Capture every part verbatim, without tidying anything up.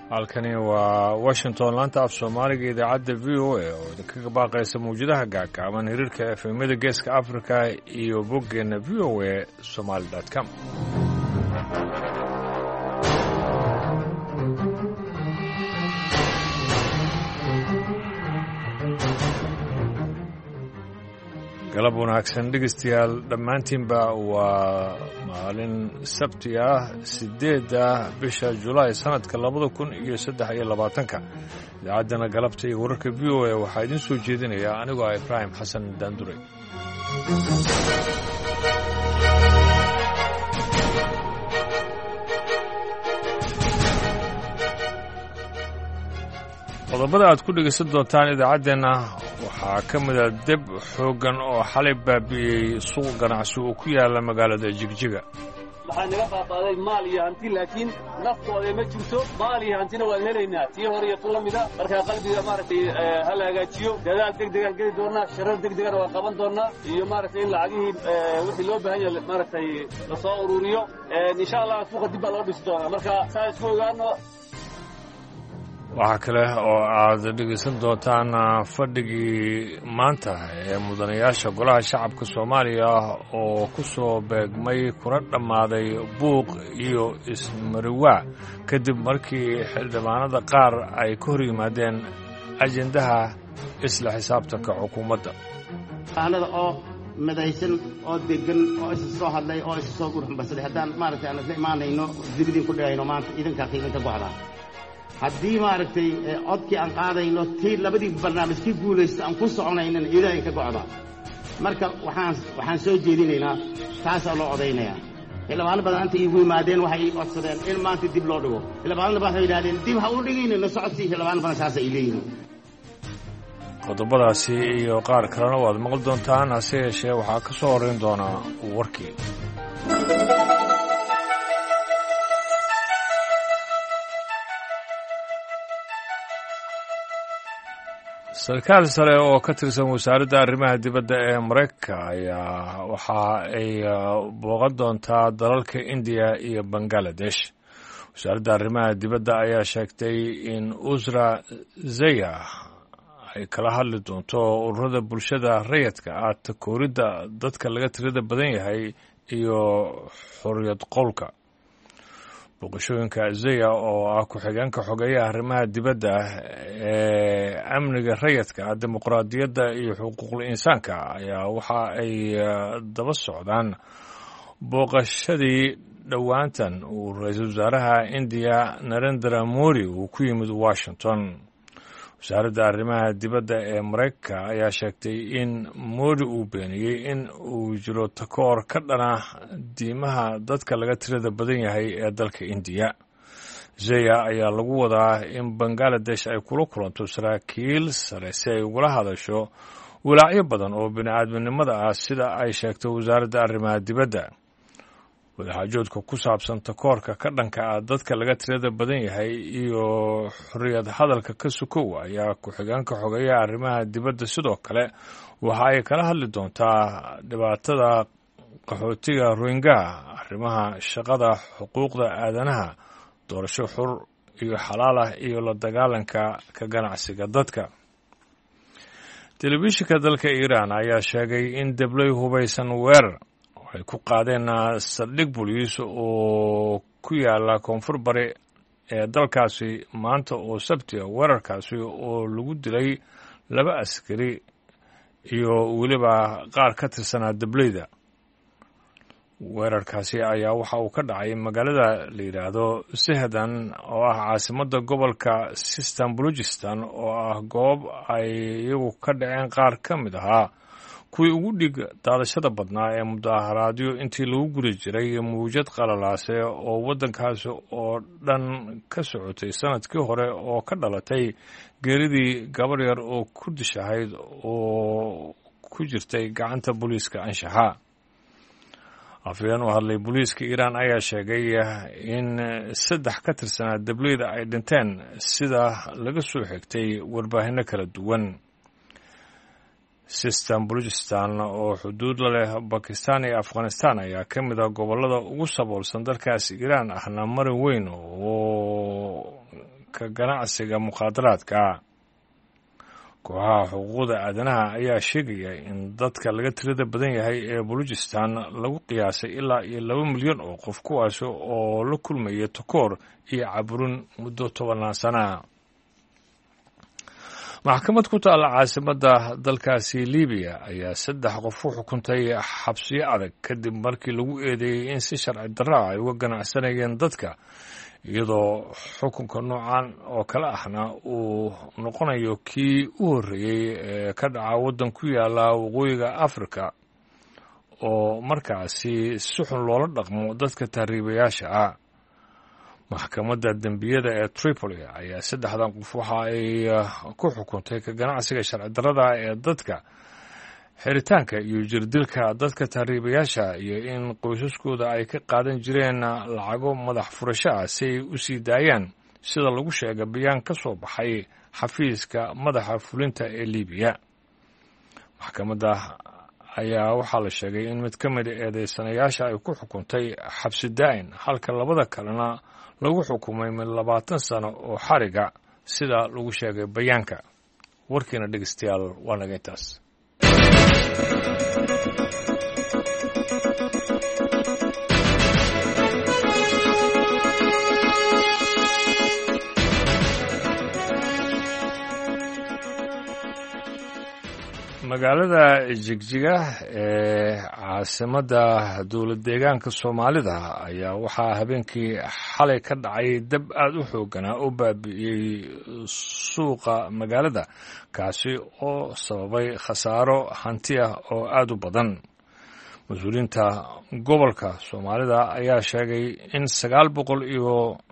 halkani waa washington laanta af soomaaliga idaacadda v o a oo idinkaga baaqaysa mawjadaha gaagaaban hiriirka efemyada geeska africa iyo boggeenna v o a somaali dot com galab wanaagsan dhegaystayaal dhammaantiinba waa maalin sabti ah siddeedda bisha julaay sannadka labada kun iyo saddex iyo labaatanka idaacaddana galabta iyo wararka v o a waxaa idiin soo jeedinayaa anigoo ah ibraahim xasan daanduray qodobada aad ku dhegaysan doontaan idaacaddeenna waxaa ka mida deb xooggan oo xalay baabi'iyey suuq ganacsi oo ku yaala magaalada jigjiga waxaa naga baabaaday maal iyo hanti laakiin naftooda ma jirto maal iyo hantina waan helaynaa tii hore iyo tu la mida markaa qalbiga maaragtay ha la hagaajiyo dadaal deg degaan geli doonnaa shirar deg degana waan qaban doonnaa iyo maaragtay in lacagihii wixii loo baahan yahay maaragtay lasoo ururiyo insha allah suuqa dib baa loo dhisi doonaa marka saa isku ogaano waxaa kale oo aad dhegaysan doontaan fadhigii maanta ee mudanayaasha golaha shacabka soomaaliya oo ku soo beegmay kuna dhammaaday buuq iyo ismariwaa kadib markii xildhibaanada qaar ay ka hor yimaadeen ajendaha isla xisaabtanka xukuumadda aanada oo midaysan oo degan oo isa soo hadlay oo isa soo gurxambasaday haddaan maaragtay aan isla imaanayno dibidin ku dhigayno maanta idinkaa qiiminta go'da haddii maaragtay codkii aan qaadayno tii labadii barnaamij kii guulaysta aan ku soconaynana ilaahay ka go'da marka waxaan waxaan soo jeedinaynaa taasaa loo odaynayaa xildhibaano badan anta iigu yimaadeen waxay ii codsadeen in maanta dib loo dhigo xildhibaanada waxay yidhahdeen dib ha u dhigaynayno socodsii xildhibaano badan saas ay leeyihiin qodobadaasi iyo qaar kalena waad maqli doontaan hase yeeshee waxaa ka soo horrayn doonaa warkii sarkaal sare oo ka tirsan wasaaradda arrimaha dibadda ee maraykanka ayaa waxa ay booqan doontaa dalalka indiya iyo bangaladesh wasaaradda arrimaha dibadda ayaa sheegtay in usra zaya ay kala hadli doonto ururada bulshada rayadka ah takooridda dadka laga tirada badan yahay iyo xorriyad qowlka booqashooyinka zaya oo ah ku-xigeenka xogeeyaha arrimaha dibadda ee amniga rayadka dimuqraadiyadda iyo xuquuqul insaanka ayaa waxa ay daba socdaan booqashadii dhowaantan uu ra-iisul wasaaraha indiya narendra modi uu ku yimid washington wasaaradda arrimaha dibadda ee maraykanka ayaa sheegtay in modi uu beeniyey in uu jiro takoor ka dhana diimaha dadka laga tirada badan yahay ee dalka indiya zaya ayaa lagu wadaa in bangaladesh ay kula kulanto saraakiil sare si ay ugula hadasho walaacyo badan oo bini'aadminimada ah sida ay sheegtay wasaaradda arrimaha dibadda wadaxaajoodka ku saabsan takoorka ka dhanka ah dadka laga tirada badan yahay iyo xorriyad hadalka ka sukow ayaa ku-xigeenka xogeeyaha arrimaha dibadda sidoo kale waxa ay kala hadli doontaa dhibaatada qaxootiga rohingya arrimaha shaqada xuquuqda aadanaha doorasho xur iyo xalaal ah iyo la dagaalanka ka ganacsiga dadka telefishinka dalka iiraan ayaa sheegay in deblay hubaysan weerar ay ku qaadeen saldhig boliis oo ku yaala koonfur bari ee dalkaasi maanta oo sabti ah weerarkaasi oo lagu dilay laba askari iyo weliba qaar ka tirsanaa debleyda weerarkaasi ayaa waxa uu ka dhacay magaalada la yidhaahdo sehdan oo ah caasimadda gobolka sistan balujistan oo ah goob ay iyagu ka dhaceen qaar ka mid ahaa kuwii ugu dhig daadashada badnaa ee mudaharaadyo intii lagu guri jiray mawjad qalalaase oo waddankaasi oo dhan ka socotay sanadkii hore oo ka dhalatay geeridii gabar yar oo kurdish ahayd oo ku jirtay gacanta booliiska anshaxa afhayeen u hadlay booliiska iiraan ayaa sheegay in saddex ka tirsanaa debleyda ay dhinteen sida laga soo xigtay warbaahinno kala duwan sistan balujistan oo xuduud la leh bakistan iyo afghanistan ayaa ka mid ah gobollada ugu saboolsan dalkaas iiraan ahna marin weyn oo ka ganacsiga mukhaadaraadka. kooxaha xuquuqda aadanaha ayaa sheegaya in dadka laga tirada badan yahay ee Balochistan lagu qiyaasay ilaa iyo laba milyan oo qof, kuwaas oo la kulmaya takoor iyo caburin muddo tobanaan sana. maxkamad ku taala caasimadda dalkaasi Liibiya ayaa saddex qof u xukuntay xabsiyo adag kadib markii lagu eedeeyay in si sharci darro ay uga ganacsanayeen dadka, iyadoo xukunka noocan oo kale ahna uu noqonayo kii u horreeyey ee ka dhaca waddan ku yaala waqooyiga Afrika oo markaasi si xun loola dhaqmo dadka tahriibayaasha ah. maxkamadda dembiyada ee Tripoli ayaa saddexdan qof waxa ay ku xukuntay ka ganacsiga sharci darrada ee dadka, xiritaanka iyo jirdilka dadka tahriibayaasha, iyo in qoysaskooda ay ka qaadan jireen lacago madax furasho ah si ay u sii daayaan, sida lagu sheegay bayaan ka soo baxay xafiiska madaxa fulinta ee Liibiya. maxkamadda ayaa waxaa la sheegay in mid ka mid a eedeysanayaasha ay ku xukuntay xabsi daa'in, halka labada kalena lagu xukumay mid labaatan sano oo xariga, sida lagu sheegay bayaanka. warkiina dhegeystayaal waa naga intaas. magaalada Jigjiga ee caasimadda dowlad deegaanka Soomaalida ayaa waxaa habeenkii xalay ka dhacay dab aad u xoogganaa oo baabi'iyey suuqa magaalada, kaasi oo sababay khasaaro hanti ah oo aad u badan. mas-uuliyiinta gobolka Soomaalida ayaa sheegay in sagaal boqol iyo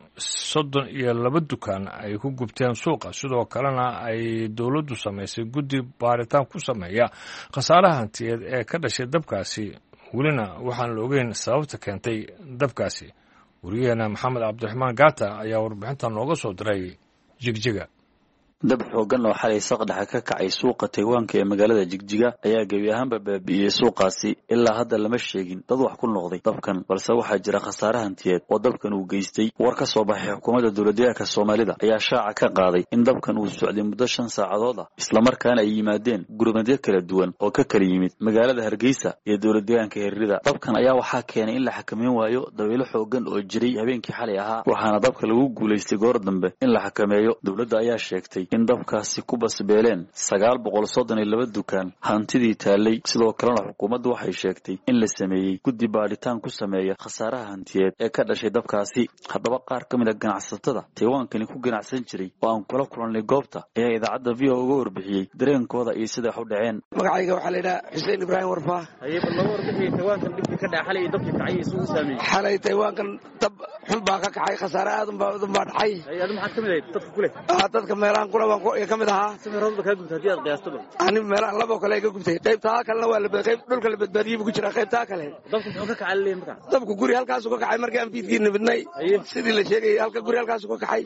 soddon iyo laba dukaan ay ku gubteen suuqa, sidoo kalena ay dowladdu samaysay guddi baaritaan ku sameeya khasaaraha hantiyeed ee ka dhashay dabkaasi. welina waxaan la ogeyn sababta keentay dabkaasi. wariyaheena maxamed cabdiraxmaan gaata ayaa warbixintan nooga soo diray Jigjiga. dab xoogan oo xalay saqdhaxa ka kacay suuqa Taywaanka ee magaalada Jigjiga ayaa gebi ahaanba baabi'iyey suuqaasi. ilaa hadda lama sheegin dad wax ku noqday dabkan, balse waxaa jira khasaare hantiyeed oo dabkan uu geystay. war ka soo baxay xukuumadda dowladdeegaanka Soomaalida ayaa shaaca ka qaaday in dabkan uu socday muddo shan saacadood ah, isla markaana ay yimaadeen gurmadyo kala duwan oo ka kala yimid magaalada Hargeysa iyo dowladdeegaanka Hiririda. dabkan ayaa waxaa keenay in la xakameyn waayo dabaylo xoogan oo jiray habeenkii xalay ahaa, waxaana dabka lagu guuleystay goor dambe in la xakameeyo. dowladda ayaa sheegtay in dabkaasi ku basbeeleen sagaal boqol soddon iyo laba dukaan hantidii taalay. sidoo kalena xukuumaddu waxay sheegtay in la sameeyey guddi baadhitaan ku sameeya khasaaraha hantiyeed ee ka dhashay dabkaasi. haddaba qaar ka mid a ganacsatada Taywaankani ku ganacsan jiray oo aan kula kulannay goobta ayaa idaacadda V O uga warbixiyey dareenkooda iyo sida wax u dhaceen. magacayga waxaa la yidhaha Xuseen Ibraahim Warfaa. ayaba laga warbixiyey Taywaankan dhibkii ka dhacay xalay iyo dabkii kacay isugu saameeyey. xalay Taywaankan dab xun baa ka kacay, khasaare aad u badan baa dhacay. ayadu maxaa ka mid ahayd dadka kule? ah dadka meelahan kula waan ka mid ahaa. sameeroodba ka gubtay hadii aad qiyaastaba. ani meelahan labo kale ka gubtay, qaybta kalena waa la qayb dhulka la badbaadiyay ku jira qaybta kale. dabku wuxuu ka kacay leeyahay markaa. dabku guri halkaas uu ka kacay markii aan fiidkii nimidnay, sidii la sheegay halka guri halkaas uu ka kacay.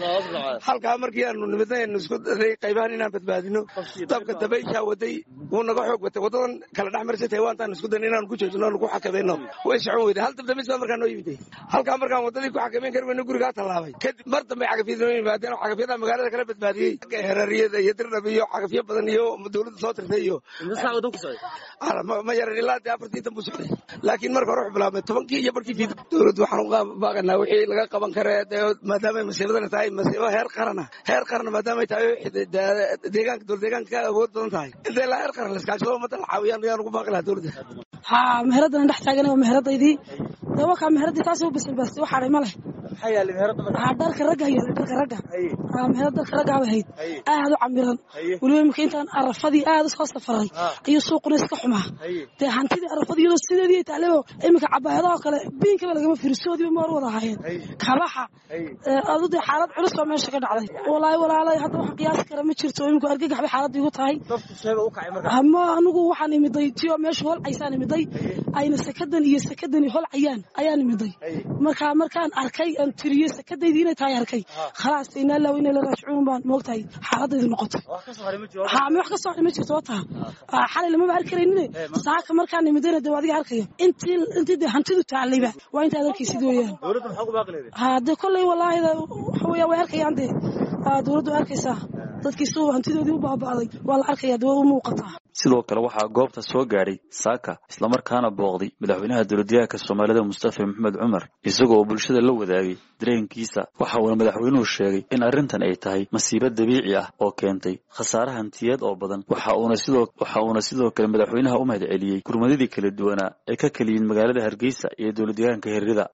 halka markii aan nimidnay isku qaybahan inaan badbaadino, dabka dabaysha waday uu naga xoog batay, wadadan kala dhaxmarsay Taywaantan isku dayn inaan ku joojino oo ku xakameeyno. way socon weyday hal dab damis markaan noo yimid. halka markaan wadadii ku xakameyn karweyno guriga talaabay, kadib mar dambe cagafyada yimaadeen oo cagafyada magaalada kala badbaadiyay. Harariyada iyo dirnab iyo cagafyo badan iyo dowladda soo tirtay iyo saacado ku socday. ma yaran ilaa afartii tan buu socday, laakiin marka hore wuxuu bilaabay tobankii iyo barkii fiid. dowladdu waxaan u baaqanaa wixii laga qaban karaa maadaama ay masiibadana tahay masiibo heer qaran ah. heer qaran maadaama ay tahay deegaanka dowlad deegaanka ka awood badan tahay, intee la heer qaran la iskaashado ummadda la caawiyaan ayaan ugu baaqi lahaa dowladda. haa meheradana dhex taagan waa meheradaydii. dabaka meheradii taas u basbaastay waxa ay ma leh. maxay yaali meherada markaa? haa dharka ragga iyo dharka ragga. haa meherada dharka ragga way hayd aad u camiran. waliba imika intaan arafadii aad u soo safaray iyo suuquna iska xumaa. dee hantidii arafadii iyadoo sideedii taaleebo imika cabaayadaha kale biinkaba lagama fiirsoodiba maar wada hayeen kabaxa. adu dee xaalad culus oo meesha ka dhacday. walaahi walaalay hadda wax qiyaas kara ma jirto, imika argagax bay xaaladii ugu tahay. dabku sheeba u kacay markaa. ama anigu waxaan imiday tiyo meesha hol aysaan imiday ayna sakadan iyo sakadan hol ayaan ayaan imiday. markaa markaan arkay markaan tiriyo sakadaydi inay tahay arkay khalaas inaa law inay la raajcuun baan moogtahay xaaladaydu noqotay wax ka soo haray ma jiro ha ma wax ka soo haray ma jirto wata xalay lama arki karaynin saaka markaan nimidana dawadiga arkayo intii intii hantidu taalayba waa inta adarkiisid weeyaan dawladdu maxaa ku baaqleeday ha de kulay wallahi waxa weeyaa way arkayaan de dawladdu arkaysaa dadkii soo hantidoodii u baabaaday waa la arkayaa dawladdu u muuqataa sidoo kale waxaa goobta soo gaaray saaka isla markaana booqday madaxweynaha dowladyahanka Soomaalida Mustafa Maxamed Umar isagoo bulshada la wadaagay dareenkiisa waxa uu madaxweynuhu sheegay in arrintan ay tahay masiibo dabiici ah oo keentay khasaare hantiyeed oo badan waxa uuna sidoo waxa uuna sidoo kale madaxweynaha u mahadceliyay gurmadadii kala duwanaa ee ka kaliyin magaalada Hargeysa iyo dowladyahanka Hiirada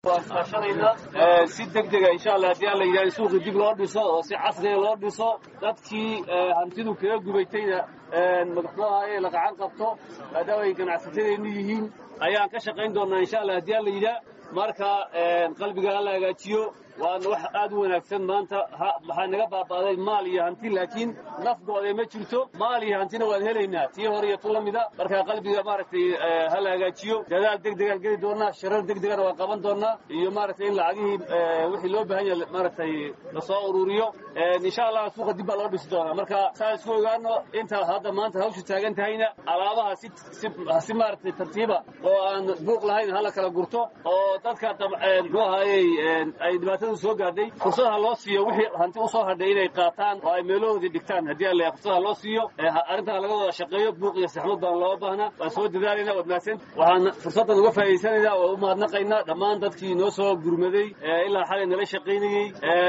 si degdeg ah insha Allah hadii la yiraahdo suuqa dib loo dhiso oo si casri ah loo dhiso dadkii hantidu kaga gubaytayna madaxweynaha ay la gacan qabto maadaama ay ganacsatada yihiin ayaan ka shaqayn doonaa insha Allah hadii la yiraahdo marka qalbiga la hagaajiyo waan wax aad u wanaagsan maanta waxa naga baabaaday maal iyo hanti laakiin nafdooda ma jirto maal iyo hantina waan helaynaa tii hore iyo tulamida marka qalbiga maaragtay hal hagaajiyo dadaal degdeg ah geli doonaa shirar degdeg ah waan qaban doonaa iyo maaragtay in lacagii wixii loo baahan yahay maaragtay la soo ururiyo insha Allah suuqa dib loo dhisi doonaa marka saas ku ogaano inta hadda maanta hawshu taagan tahayna alaabaha si si maaragtay tartiiba oo aan buuq lahayn hala kala gurto oo dadka muxuu ahaayay ay dhibaatada soo gaadhay fursadaha loo siiyo wixii hanti u soo hadhay inay qaataan oo ay meelahoodii dhigtaan haddii alla fursadaha loo siiyo arrintaa laga wada shaqeeyo buuq iyo saxmad baan loo baahnaa waan soo dadaalayna waad mahadsan waxaan fursaddan uga faa'iidaysanaynaa oo u mahadnaqaynaa dhammaan dadkii noo soo gurmaday ilaa xalay nala shaqaynayey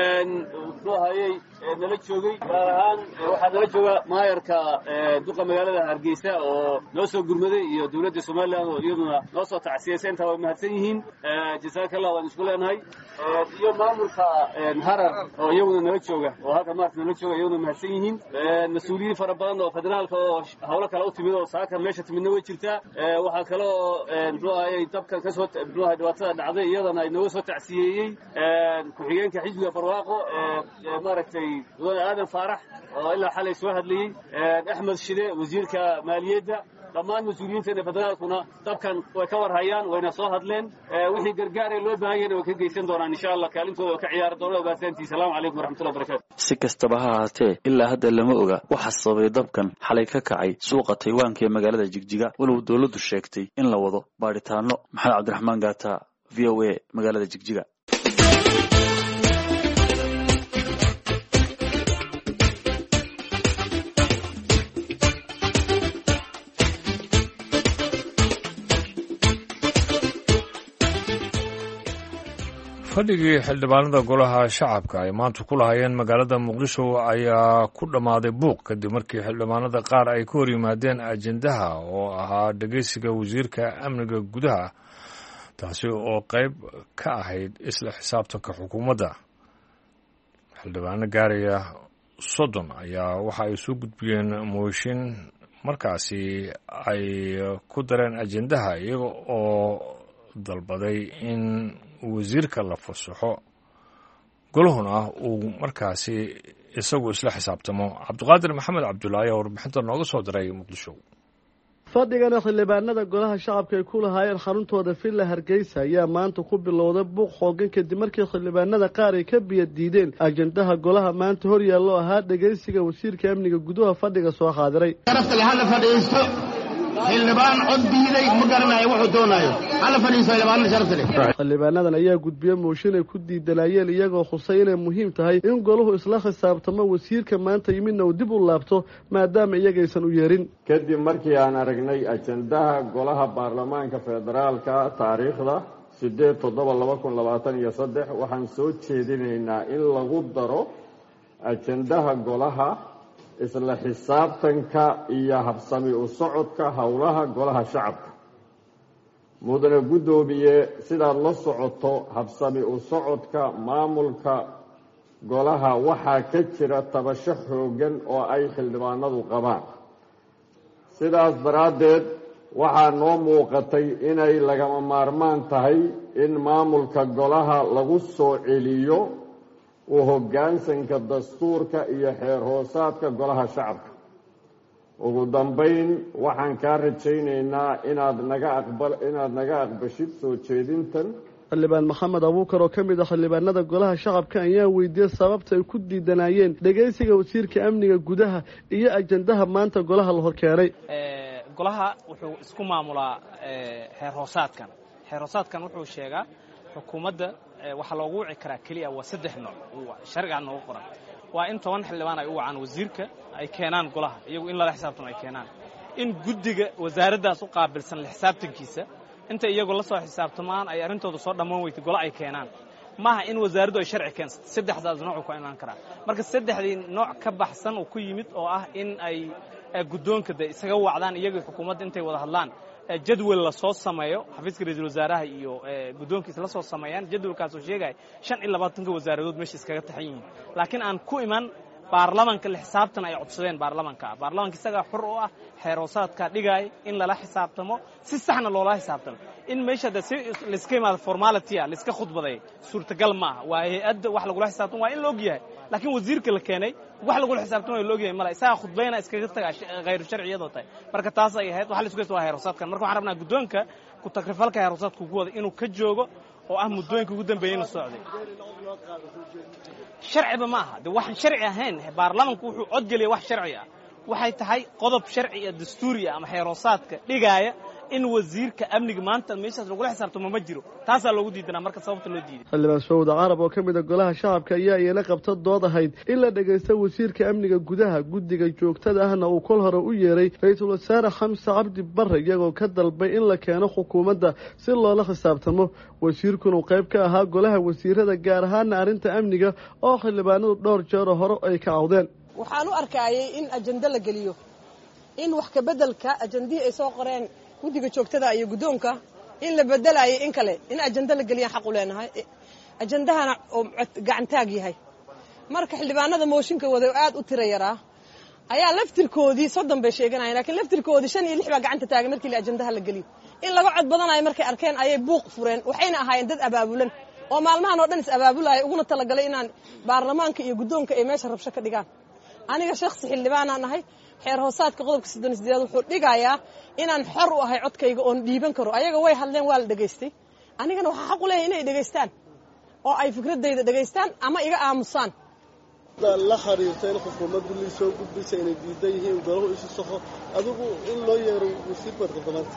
muxuu ahayey nala joogay gaar ahaan waxaa nala jooga maayarka duqa magaalada Hargeysa oo noo soo gurmaday iyo dowladda Soomaaliland oo iyaduna noo soo tacsiyaysan inta way mahadsan yihiin jazakallahu waan isku leenahay iyo maamulka harar oo iyaguna nala jooga oo halka maarta nala jooga iyaguna mahadsan yihiin mas'uuliyiin fara badan oo federaalka oo hawlo kale u timid oo saaka meesha timidna way jirtaa waxaa kale oo muxuu ahaayay dabkan ka soo muxuu ahaayay dhibaatada dhacday iyadana ay nooga soo tacsiyeeyey ku-xigeenka xisbiga barwaaqo maaragtay wadada aadan faarax oo ilaa xalay soo hadlayey axmed shide wasiirka maaliyadda dhammaan mas'uuliyiinta federaalkuna dabkan way ka warhayaan wayna soo hadleen wixii gargaar ee loo baahan yahay way ka geysan doonaan insha Allah kaalintooda ka ciyaar doonaan baasantii salaamu calaykum waraxmatullahi wabarakaatuh si kastaba ha ahaatee ilaa hadda lama oga waxa sababay dabkan xalay ka kacay suuqa Taiwan ee magaalada Jigjiga walow dawladdu sheegtay in la wado baaritaano Maxamed Cabdiraxmaan Gaata V O A magaalada Jigjiga fadhigii xildhibaanada golaha shacabka ay maanta ku lahaayeen magaalada Muqdisho ayaa ku dhamaaday buuq kadib markii xildhibaanada qaar ay ka hor yimaadeen ajendaha oo ahaa dhageysiga wasiirka amniga gudaha taasi oo qayb ka ahayd isla xisaabtanka xukuumadda xildhibaano gaaraya soddon ayaa waxa ay soo gudbiyeen mooshin markaasi ay ku dareen ajendaha iyaga oo dalbaday in wasiirka la fasaxo golahuna uu markaasi isagu isla xisaabtamo cabdiqaadir maxamed cabdullaahi oo warbixinta nooga soo diray Muqdisho fadhigana xildhibaanada golaha shacabka ay ku lahaayeen xaruntooda Villa Hargeysa ayaa maanta ku bilowday buuq xoogan kadib markii xildhibaanada qaar ay ka biyo diideen ajendaha golaha maanta hor yaallo ahaa dhageysiga wasiirka amniga gudaha fadhiga soo xaadiray garafta la hal fadhiisto xildhibaan cod diiday ma garanayo wuxuu doonayo hal fadhiisto xildhibaan sharaf leh xildhibaanadan ayaa gudbiyay mooshin ay ku diidanayeen iyagoo xusay inay muhiim tahay in golahu isla xisaabtamo wasiirka maanta yimidna uu dib u laabto maadaama iyagaysan u yeerin kadib markii aan aragnay ajendaha golaha baarlamaanka federaalka taariikhda sideed toddoba laba kun labaatan iyo saddex waxaan soo jeedinaynaa in lagu daro ajendaha golaha isla xisaabtanka iyo habsami u socodka howlaha golaha shacabka mudane guddoomiye sidaad la socoto habsami u socodka maamulka golaha waxaa ka jira tabasho xoogan oo ay xildhibaanadu qabaan sidaas daraaddeed waxaa noo muuqatay inay lagama maarmaan tahay in maamulka golaha lagu soo celiyo u hoggaansanka dastuurka iyo xeer hoosaadka golaha shacabka ugu dambayn waxaan kaa rajaynaynaa inaad naga aqbal inaad naga aqbashid soo jeedintan xildhibaan maxamed abuukar oo ka mid ah xildhibaanada golaha shacabka ayaa weydiiyey sababta ay ku diidanayeen dhegaysiga wasiirka amniga gudaha iyo ajandaha maanta golaha la horkeenay. golaha wuxuu isku maamulaa xeer hoosaadkan xeer hoosaadkan wuxuu sheegaa xukuumadda waxa loogu wici karaa keliya waa saddex nooc sharciga noogu qoran waa in toban xildhibaan ay u wacaan wasiirka ay keenaan golaha iyagu in lala xisaabtamo ay keenaan in guddiga wasaaraddaas u qaabilsan la xisaabtankiisa inta iyagu la soo xisaabtamaan ay arrintooda soo dhammaan weytay golo ay keenaan maaha in wasaaraddu ay sharci keensato saddexdaas nooc ku imaan karaa marka saddexdii nooc ka baxsan uu ku yimid oo ah in ay guddoonka de isaga wacdaan iyagii xukuumadda intay wada hadlaan jadwal la soo sameeyo xafiiska ra'iisul wasaaraha iyo guddoonkiisa la soo sameeyaan jadwalkaas oo sheegay shan iyo labaatan wasaaradood meesha iskaga taxan yihiin laakiin aan ku iman baarlamaanka la xisaabtan ay codsadeen baarlamaanka baarlamaanka isaga xur u ah xeer hoosaadka dhigay in lala xisaabtamo si saxna loola xisaabtamo in meesha da si la iska imaado formality la iska khudbaday suurtagal ma aha waa hay'ad wax lagu xisaabtamo waa in loo ogyahay laakiin wasiirka la keenay wax lagu xisaabtamo waa loo ogyahay mala isaga khudbayna iskaga taga غير sharciyado tahay marka taas ay ahayd waxa la isku haysto waa xeer hoosaadkan marka waxaan rabnaa guddoonka ku takrifalka xeer hoosaadku guwada inuu ka joogo oo ah muddooyinka ugu dambeeyayna socday sharciba ma aha de waxaan sharci ahayn baarlamaanku wuxuu cod geliyay wax sharci ah waxay tahay qodob sharci ah dastuuri ah ama xeer hoosaadka dhigaya in wasiirka amniga maanta meeshaas lagu xisaabtamo ma jiro taas loogu diidanaa marka sababta loo diiday xildhibaan Sacuud Carab oo kamid ah golaha shacabka ayaa iyana qabta dood ahayd in la dhageysto wasiirka amniga gudaha guddiga joogtada ahna uu kol hore u yeeray ra'iisul wasaare Xamse Cabdi Barre iyagoo ka dalbay in la keeno xukuumadda si loola xisaabtamo wasiirkuna uu qayb ka ahaa golaha wasiirada gaar ahaan arrinta amniga oo xildhibaanadu dhowr jeer hore ay ka cawdeen waxaan u arkayay in ajanda la geliyo in wax ka bedelka ajandii ay soo qoreen guddiga joogtada iyo guddoonka in la bedelayo in kale in ajanda la geliyo xaq u leenahay ajandahana oo gacantaag yahay marka xildhibaanada mooshinka wada aad u tira yaraa ayaa laftirkoodii soddon bay sheeganayeen laakiin laftirkoodii shan iyo lix baa gacanta taagan markii la ajandaha la geliyo in laga cod badanayo markay arkeen ayay buuq fureen waxayna ahaayeen dad abaabulan oo maalmahan oo dhan is abaabulaya uguna talagalay inaan baarlamaanka iyo guddoonka ay meesha rabsho ka dhigaan aniga shakhsi xildhibaanaan ahay xeer hoosaadka qodobka soddon iyo siddeed wuxuu dhigayaa inaan xor u ahay codkayga oon dhiiban karo ayaga way hadleen waa la dhageystay anigana waxaa xaq u leeyahay inay dhageystaan oo ay fikradayda dhageystaan ama iga aamusaan la xariirtay in xukuumaddu li soo gudbisay inay diidan yihiin golaha isu saxo adigu in loo yeero wasiir barkamaanta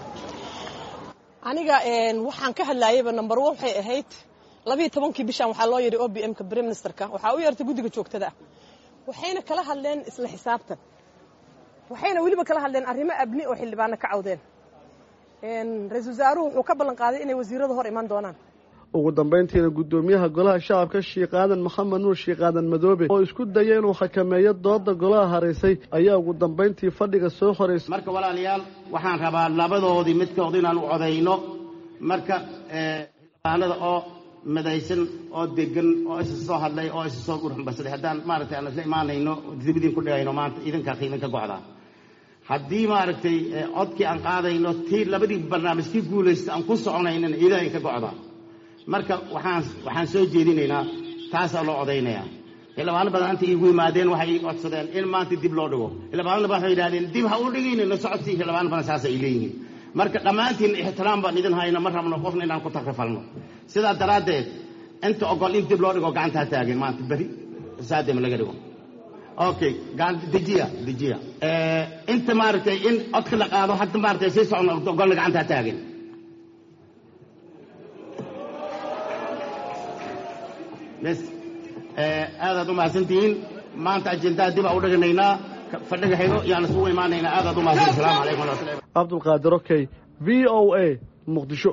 aniga een waxaan ka hadlayayba number one waxay ahayd labiyo tobankii bishan waxaa loo yeeray O B M ka prime ministerka waxaa u yeertay guddiga joogtada waxayna kala hadleen isla xisaabtan waxayna waliba kala hadleen arrimo abni oo xildhibaano ka cawdeen een ra'iisul wasaaruhu wuxuu ka ballan qaaday inay wasiirada hor iman doonaan ugu dambeyntiina guddoomiyaha golaha shacabka Sheekh Aadan Maxamed Nuur Sheekh Aadan Madoobe oo isku dayay inuu xakameeyo dooda golaha hareysay ayaa ugu dambeyntii fadhiga soo horeysay marka walaalayaal waxaan rabaa labadoodii midkood inaan u codeyno marka ee xildhibaanada oo madaysan oo degan oo is soo hadlay oo is soo gurxambasaday haddaan maaragtay aan isla imaanayno dibadin ku dhigayno maanta idinka qiiman ka go'da haddii maaragtay codkii aan qaadayno tii labadii barnaamijkii guulaysta aan ku soconayno ilaahay ka go'da marka waxaan waxaan soo jeedinaynaa taas loo codeynayaa xildhibaano badan inta igu yimaadeen waxay codsadeen in maanta dib loo dhigo xildhibaano waxay yiraahdeen dib ha u dhigayno socodsi xildhibaano badan saas ay leeyihiin marka dhammaantiin ixtiraam baan idin hayna mar rabno qofna inaan ku takrifalno sidaa daraadeed inta ogol in dib loo dhigo gacanta taagan maanta bari saadem laga dhigo okay gacanta dejiya dejiya ee inta maartay in codka la qaado hadda maartay si socon ogol gacanta taagan bas ee aad u mahadsantiin maanta ajendaa dib u dhiganaynaa fadhiga hayno yaan soo imaanaynaa aad u mahadsan salaam alaykum wa rahmatullahi Abdul Qaadir okay V O A Muqdisho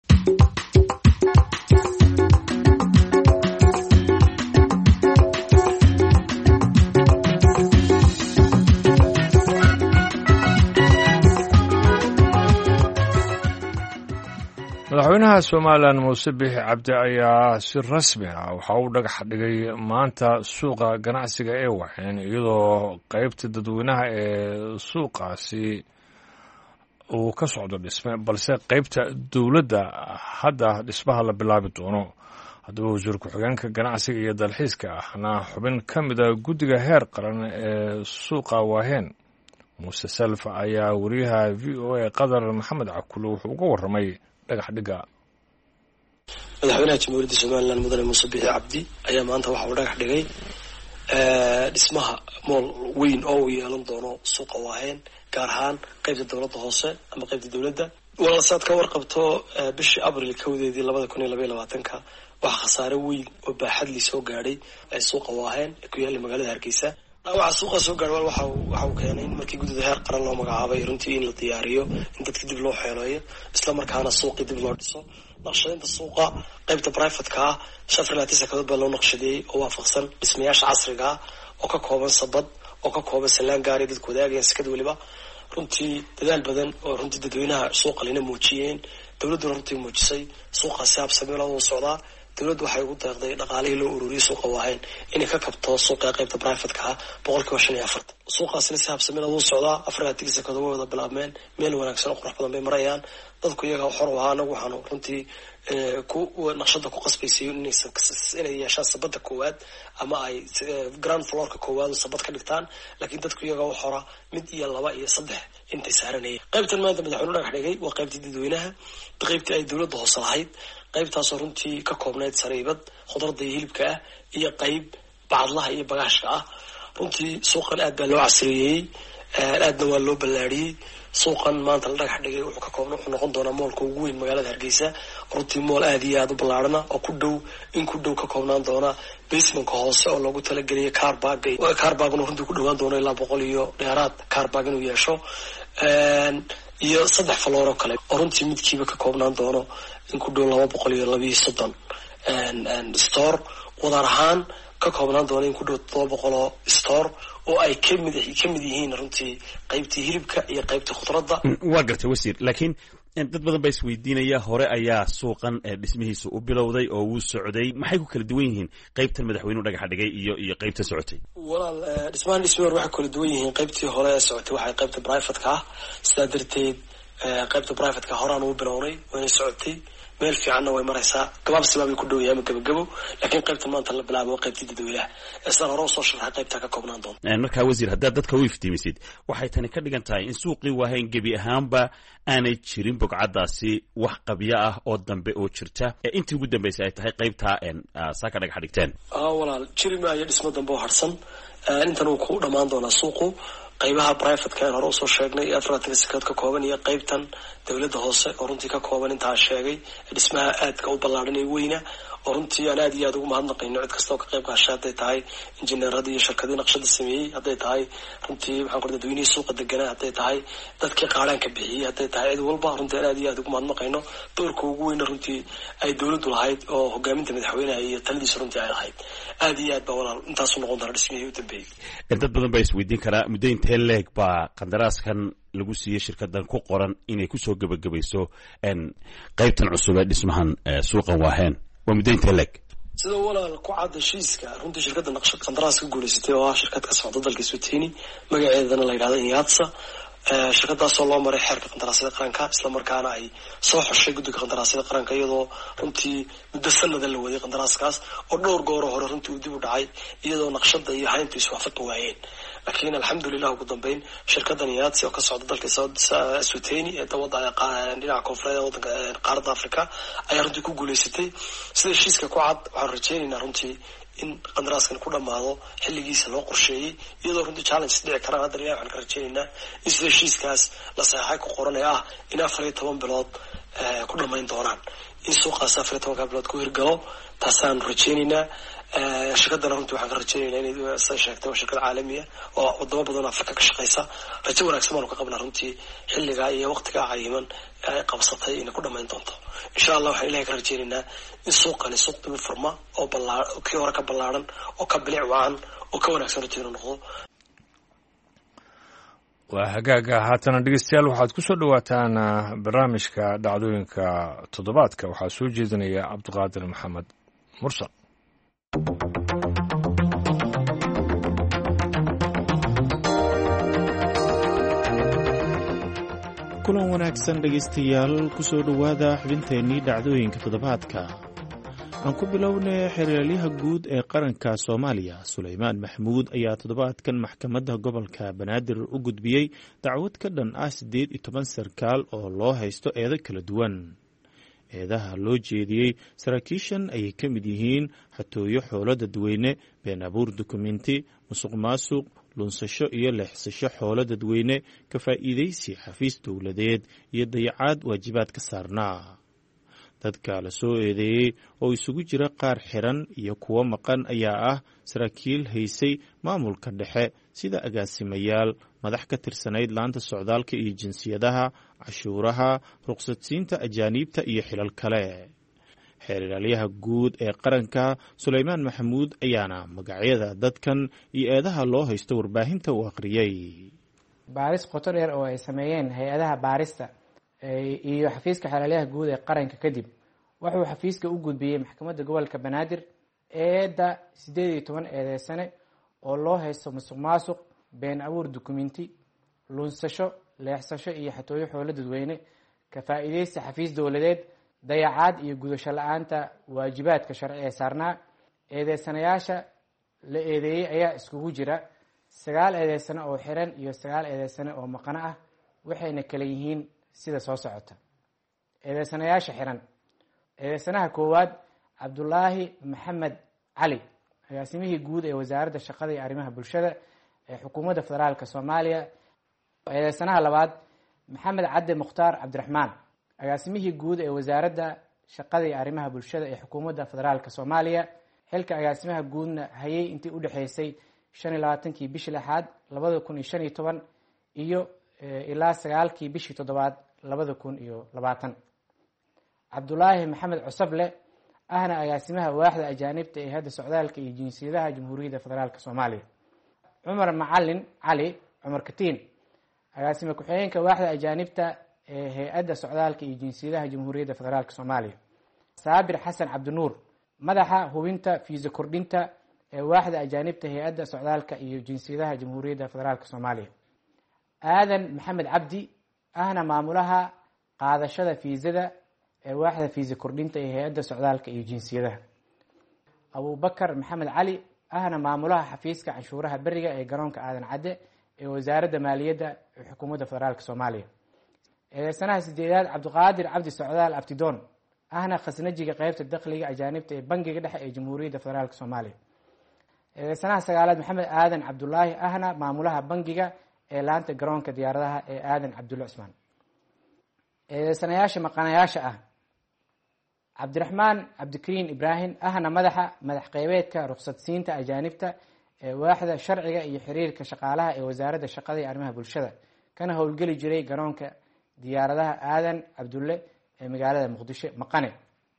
madaxweynaha Soomaaliland Muuse Biixi Cabdi ayaa si rasmi ah waxa uu dhagax dhigay maanta suuqa ganacsiga ee Waxeen iyadoo qaybta dadweynaha ee suuqaasi uu ka socdo dhisme balse qaybta dawladda hadda dhismaha la bilaabi doono haddaba wasiir ku-xigeenka ganacsiga iyo dalxiiska ahna xubin ka mid ah guddiga heer qaran ee suuqa Waxeen Muuse Salfa ayaa wariyaha V O A Qadar Maxamed Cakulo wuxuu uga warramay dhagax dhiga madaxweynaha jamhuuriyadda somaliland mudane muuse biixi cabdi ayaa maanta waxa uu dhagax dhigay dhismaha mool weyn oo uu yeelan doono suuqa waaheen gaar ahaan qaybta dowladda hoose ama qaybta dowladda walaalsaad ka warqabto bishii abril kowdeedii labada kun iyo laba iyo labaatanka waxaa khasaare weyn oo baaxadli soo gaadhay suuqa waaheen ee ku yaalla magaalada hargeysa dhaawaca suuqa soo gaadhay waxa waxa uu keenay in markii guddida heer qaran loo magacaabay runtii in la diyaariyo in dadka dib loo xeeleeyo isla markaana suuqii dib loo dhiso naqshadaynta suuqa qaybta privateka ah shafar laati sakadood baa loo naqshadeeyey oo waafaqsan dhismayaasha casriga ah oo ka kooban sabad oo ka kooban salaan gaari dadku wadaagayaan sakad weliba runtii dadaal badan oo runtii dadweynaha suuqa lina muujiyeen dowladduna runtii muujisay suuqaasi habsameelooda u socdaa dowladdu waxay ugu deeqday dhaqaalihii loo ururiyey suuqa waaheen inay ka kabto suuqa qaybta privateka ah boqolkiiba shan iyo afartan suuqaasina si habsameelooda u socdaa afar laati sakadood way wada bilaabmeen meel wanaagsan oo qurux badan bay marayaan dadku iyaga xor u ahaa anagu waxaanu runtii ku naqshada ku qasbaysay inay yeeshaan sabada koowaad ama ay ground floorka koowaad sabad ka dhigtaan laakiin dadku iyaga u xora mid iyo laba iyo saddex intay saaranayeen qaybtan maanta madaxweynuhu dhagax dhigay waa qaybtii dadweynaha qaybtii ay dowladda hoose lahayd qaybtaasoo runtii ka koobnayd sariibad khudradda iyo hilibka ah iyo qayb bacadlaha iyo bagaashka ah runtii suuqan aad baa loo casriyeeyey aadna waa loo ballaadhiyey suuqan maanta la dhagax dhigay wuxuu ka koobna wuxuu noqon doonaa moolka ugu weyn magaalada hargeysa runtii mool aad iyo aada u ballaadhana oo ku dhow in ku dhow ka koobnaan doona basementka hoose oo loogu talageliyay carbag carbagna runtii ku dhawaan doono ilaa boqol iyo dheeraad carbag inuu yeesho iyo saddex faloor oo kale oo runtii midkiiba ka koobnaan doono in ku dhow laba boqol iyo labiiyo soddon store wadar ahaan ka koobnaan doona in ku dhow todoba boqol oo store oo ay kamid kamid yihiin runtii qaybtii hilibka iyo qaybtii khudradda waa gartay wasiir laakiin dad badan baa isweydiinaya hore ayaa suuqan dhismihiisa u bilowday oo wuu socday maxay ku kala duwan yihiin qaybtan madaxweynuhu dhagaxa dhigay iyo iyo qaybta socotay walaal dhismahan dhismi hore waxay kala duwan yihiin qaybtii hore ee socotay waxay qaybta privateka ah sidaa darteed qaybta privateka horaan uu bilownay waynay socotay meel fiicanna way maraysaa gabaabsiba bay ku dhow yahay ama gabagabo laakiin qaybtan maanta la bilaabo waa qaybtii dadweynaha ee sidaan hore usoo sharxay qaybtaa ka koobnaan doonta markaa wasiir haddaad dadka u iftiimisid waxay tani ka dhigan tahay in suuqii waahayn gebi ahaanba aanay jirin bogcaddaasi wax qabyo ah oo dambe oo jirta ee intii ugu dambaysay ay tahay qaybtaa saa ka dhagaxa dhigteen walaal jiri maayo dhismo dambe oo harsan intan uu ku dhammaan doonaa suuqu qaybaha privateka aan hore usoo sheegnay ee afarlaatan sakadood ka kooban iyo qaybtan dowladda hoose oo runtii ka kooban intaa sheegay dhismaha aadka u ballaadhan ee weyna oo runtii aan aad iyo aad ugu mahadnaqayno cid kasta oo ka qayb qaashay hadday tahay injineeradii iyo shirkadii naqshada sameeyey hadday tahay runtii maxaan ku dadweynihii suuqa deganaa hadday tahay dadkii qaadhaanka bixiyey hadday tahay cid walba runtii aan aad iyo aad ugu mahadnaqayno doorka ugu weyna runtii ay dowladdu lahayd oo hogaaminta madaxweynaha iyo taladiisa runtii ay lahayd aad iyo aad baa walaal intaasu noqon doona dhismihii u dambeeyey dad badan baa isweydiin karaa muddo intee leeg baa qandaraaskan lagu siiyey shirkadan ku qoran inay kusoo gebagabayso qaybtan cusub ee dhismahan suuqan waaheen waa muddo intee leeg sida walaal ku cad heshiiska runtii shirkadda naqshad qandaraas ka guulaysatay oo ah shirkad ka socda dalka Swatini magaceedana la yidhahdo Inyatsa shirkadaasoo loo maray xeerka qandaraasyada qaranka isla markaana ay soo xushay guddiga qandaraasyada qaranka iyadoo runtii muddo sanada la waday qandaraaskaas oo dhowr goor hore runtii uu dib u dhacay iyadoo naqshada iyo hayntu iswaafaqi waayeen laakiin alxamdulilah ugu dambeyn shirkadan Inyatsa oo ka socda dalka Swatini ee wadada dhinaca koonfureed ee waddanka qaaradda Afrika ayaa runtii ku guulaysatay sida heshiiska ku cad waxaan rajaynaynaa runtii in qandaraaskan ku dhamaado xilligiisa loo qorsheeyey iyadoo runtii challenges dhici karaan hadda ilaa waxaan ka rajaynaynaa in sida heshiiskaas la saxeexay ku qoran ee ah in afar iyo toban bilood ku dhamayn doonaan in suuqaas afar iyo tobanka bilood ku hirgalo taasaan rajaynaynaa shirkadana runtii waxaan ka rajaynaynaa inay sida sheegtay waa shirkad caalamiya oo wadamo badan oo Afrika ka shaqeysa rajo wanaagsan baanu ka qabnaa runtii xilligaa iyo waqtigaa cayiman ay qabsatay inay ku dhamayn doonto insha allah waxaan ilahay ka rajaynaynaa in suuqani suuq dib u furma oo ballaa kii hore ka ballaaran oo ka bilic wacan oo ka wanaagsan runtii inuu noqdo waa hagaaga haatana dhegeystayaal waxaad ku soo dhawaataan barnaamijka dhacdooyinka toddobaadka waxaa soo jeedinaya cabdiqaadir maxamed mursal kulan wanaagsan dhegaystayaal ku soo dhowaada xubinteennii dhacdooyinka toddobaadka aan ku bilownay xeraalyaha guud ee qaranka Soomaaliya Suleymaan Maxamuud ayaa toddobaadkan maxkamadda gobolka Banaadir u gudbiyey dacwad ka dhan ah siddeed iyo toban sarkaal oo loo haysto eedo kala duwan eedaha loo jeediyey saraakiishan ayay ka mid yihiin xatooyo xoolo dadweyne been abuur dukumenti musuq maasuq lunsasho iyo leexsasho xoolo dadweyne ka faa'iidaysi xafiis dowladeed iyo dayacaad waajibaad ka saarnaa dadka la soo eedeeyey oo isugu jira qaar xiran iyo kuwo maqan ayaa ah saraakiil haysay maamulka dhexe sida agaasimayaal madax ka tirsanayd laanta socdaalka iyo jinsiyadaha cashuuraha ruqsadsiinta ajaaniibta iyo xilal kale xeer ilaalyaha guud ee qaranka Sulaymaan Maxamuud ayaana magacyada dadkan iyo eedaha loo haysto warbaahinta u akhriyay baaris qoto dheer oo ay sameeyeen hay-adaha baarista iyo xafiiska xeer ilaalyaha guud ee qaranka kadib wuxuu xafiiska u gudbiyey maxkamadda gobolka Banaadir eeda sideed iyo toban eedeysane oo loo haysto musuqmaasuq been abuur dukumenti lunsasho leexsasho iyo xatooyo xoolo dadweyne ka faa'iideysi xafiis dowladeed dayacaad iyo gudasho la'aanta waajibaadka sharci ee saarnaa eedeysanayaasha la eedeeyey ayaa iskugu jira sagaal eedeysane oo xiran iyo sagaal eedeysane oo maqano ah waxayna kala yihiin sida soo socota eedeysanayaasha xiran eedeysanaha koowaad Cabdulaahi Maxamed Cali agaasimihii guud ee wasaaradda shaqada iyo arrimaha bulshada ee xukuumadda federaalka Soomaaliya eedeysanaha labaad Maxamed Cadde Mukhtaar Cabdiraxmaan agaasimihii guud ee wasaaradda shaqada iyo arrimaha bulshada ee xukuumadda federaalka Soomaaliya xilka agaasimaha guudna hayay intii u dhaxaysay shan iyo labaatankii bishii lixaad labada kun iyo shan iyo toban iyo ilaa sagaalkii bishii toddobaad labada kun iyo labaatan Cabdulaahi Maxamed Cusable ahna agaasimaha waaxda ajaanibta ee hadda socdaalka iyo jinsiyadaha Jamhuuriyadda Federaalka Soomaaliya Cumar Macalin Cali Cumar Katiin agaasima ku-xigeenka waaxda ajaanibta ee hay-adda socdaalka iyo jinsiyadaha Jamhuuriyadda Federaalka Soomaaliya Saabir Xasan Cabdinuur madaxa hubinta fiisa kordhinta ee waaxda ajaanibta hay-adda socdaalka iyo jinsiyadaha Jamhuuriyadda Federaalka Soomaaliya Aadan Maxamed Cabdi ahna maamulaha qaadashada fiisada ee waaxda fiisa kordhinta ee hay-adda socdaalka iyo jinsiyadaha Abubakar Maxamed Cali ahna maamulaha xafiiska canshuuraha bariga ee garoonka Aadan Cadde ee wasaaradda maaliyadda ee xukuumadda federaalka Soomaaliya eedeysanaha sideedaad Cabdiqaadir Cabdi Socdaal Abtidoon ahna khasnajiga qaybta dakhliga ajaanibta ee bangiga dhexe ee Jamhuuriyadda Federaalka Soomaaliya eedeysanaha sagaalaad Maxamed Aadan Cabdulaahi ahna maamulaha bangiga ee laanta garoonka diyaaradaha ee Aadan Cabdulle Cusmaan eedeysanayaasha maqanayaasha ah Cabdiraxmaan Cabdikariin Ibraahim ahna madaxa madax qaybeedka ruqsadsiinta ajaanibta ee waaxda sharciga iyo xiriirka shaqaalaha ee wasaaradda shaqada iyo arrimaha bulshada kana howlgeli jiray garoonka diyaaradaha Aadan Cabdulle ee magaalada Muqdisho maqane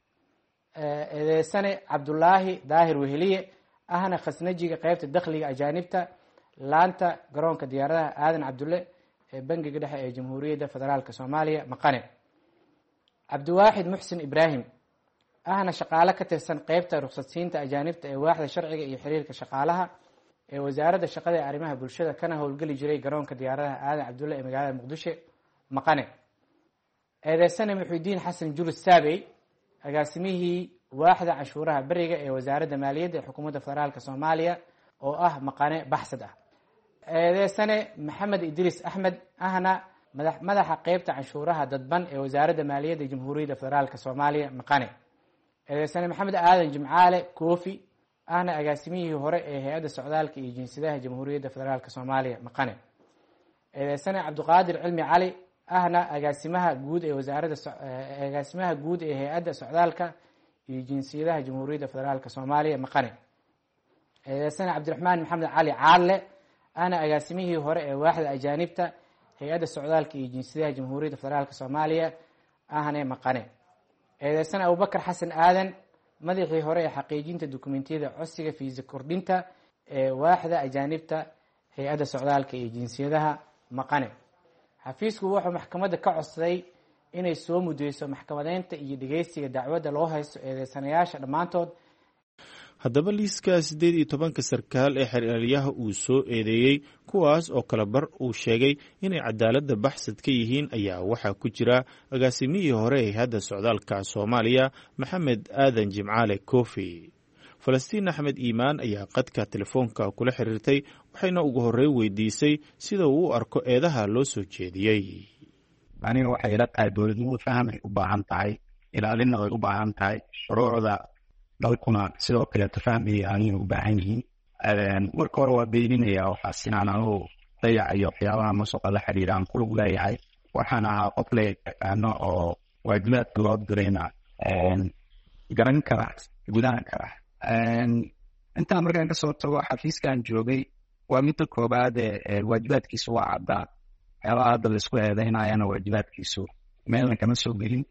eedeysane Cabdulaahi Daahir Weheliye ahna khasnajiga qaybta dakhliga ajaanibta laanta garoonka diyaaradaha Aadan Cabdulle ee bangiga dhexe ee Jamhuuriyadda Federaalka Soomaaliya maqane Cabdiwaaxid Muxsin Ibraahim ahna shaqaale ka tirsan qaybta ruqsadsiinta ajaanibta ee waaxda sharciga iyo xiriirka shaqaalaha ee wasaaradda shaqada iyo arrimaha bulshada kana howlgeli jiray garoonka diyaaradaha Aadan Cabdulle ee magaalada Muqdisho maqane eedeysane Muxuudiin Xasan Jurus Saabey agaasimihii waaxda canshuuraha bariga ee wasaaradda maaliyadda ee xukuumadda federaalka Soomaaliya oo ah maqane baxsad ah eedeysane Maxamed Idris Axmed ahna madax madaxa qaybta canshuuraha dadban ee wasaaradda maaliyadda ee Jamhuuriyadda Federaalka Soomaaliya maqane eedeysane Maxamed Aadan Jimcaale Koofi ahna agaasimihii hore ee hay-adda socdaalka iyo jinsiyadaha Jamhuuriyadda Federaalka Soomaaliya maqane eedeysane Cabdiqaadir Cilmi Cali ahna agaasimaha guud ee wasaaradda agaasimaha guud ee hay-adda socdaalka iyo jinsiyadaha Jamhuuriyadda Federaalka Soomaaliya maqane eedeysane Cabdiraxmaan Maxamed Cali Caalle ahna agaasimihii hore ee waaxda ajaanibta hay-adda socdaalka iyo jinsiyadaha Jamhuuriyadda Federaalka Soomaaliya ahna maqane eedeysane Abubakar Xasan Aadan madaxii hore ee xaqiijinta dukumentiyada codsiga fiisa kordhinta ee waaxda ajaanibta hay-adda socdaalka iyo jinsiyadaha maqane xafiisku wuxuu maxkamadda ka codsaday inay soo mudeyso maxkamadeynta iyo dhageysiga dacwadda loo haysto eedeysanayaasha dhammaantood haddaba liiska siddeed iyo tobanka sarkaal ee xeer ilaalyaha uu soo eedeeyey kuwaas oo kale bar uu sheegay inay cadaaladda baxsad ka yihiin ayaa waxaa ku jira agaasimihii hore ee hadda socdaalka Soomaaliya Maxamed Aadan Jimcaale Koofi Falastiin Axmed Iimaan ayaa qadka telefoonka kula xiriirtay waxayna ugu horreyn weydiisay sida uu u arko eedaha loo soo jeediyey aniga waxay ila tahay dowladnimadu faham ay u baahan tahay ilaalinna way u baahan tahay shuruucda dalkuna sidoo kaleeto fahmaya ayay u baahan yihiin marka hore waa beeninaya waxaas inaan anugu dayac iyo waxyaabaha musuqa la xiriira aan kulug leeyahay waxaan ahaa qof la yaqaano oo waajibaadka loo dirayna garan kara gudahan kara intaan markaan kasoo tago xafiiskan joogay waa midda koobaad ee waajibaadkiisu waa caddaa waxyaabaha hadda laisku eedeynayana waajibaadkiisu meelna kama soo gelin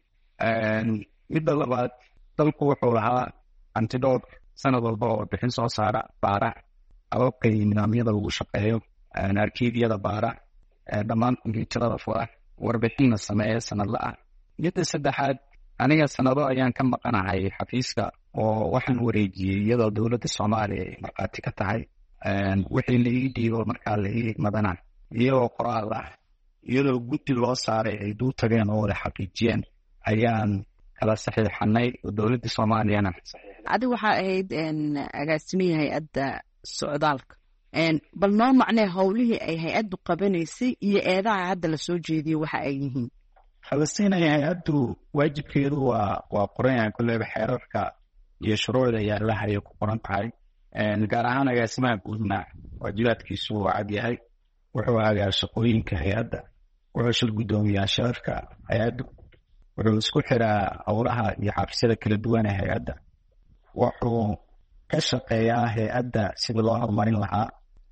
midda labaad dalku wuxuu lahaa antidhowr sanad walba oo bixin soo saara baara hababka iyo nidaamyada lagu shaqeeyo arkiibyada baara dhammaan kombyuutarada fura warbixinna sameeya sanadla ah midda saddexaad aniga sanado ayaan ka maqanahay xafiiska oo waxaan wareejiyey iyadoo dowladda soomaaliya ay markhaati ka tahay wixii la ii dhiibo markaa la ii madana iyagoo qoraal ah iyadoo guddi loo saaray ay duu tageen oo wada xaqiijiyeen ayaan kala saxiixanay oo dowladda soomaaliyana adiga waxaa ahayd agaasimiye hay-adda socdaalka bal noo macnee howlihii ay hay-addu qabanaysay iyo eedaha hadda lasoo jeediyo waxa ay yihiin falastiin ay hay-addu waajibkeedu waa waa qoranyahay kulleyba xeerarka iyo shuruucda yaalaha ayay ku qoran tahay gaar ahaan agaasimaha guudna waajibaadkiisu waa cad yahay wuxuu hagaa shaqooyinka hay-adda wuxuu shil guddoomiyaa sharafka hay-addu wuxuu isku xiraa howlaha iyo xafiisyada kala duwan ee hay-adda wuxuu ka shaqeeyaa hay-adda sidii loo horumarin lahaa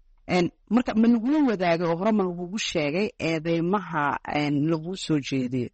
marka ma lagula wadaagay oo hore ma lagugu sheegay eedeymaha laguu soo jeediyo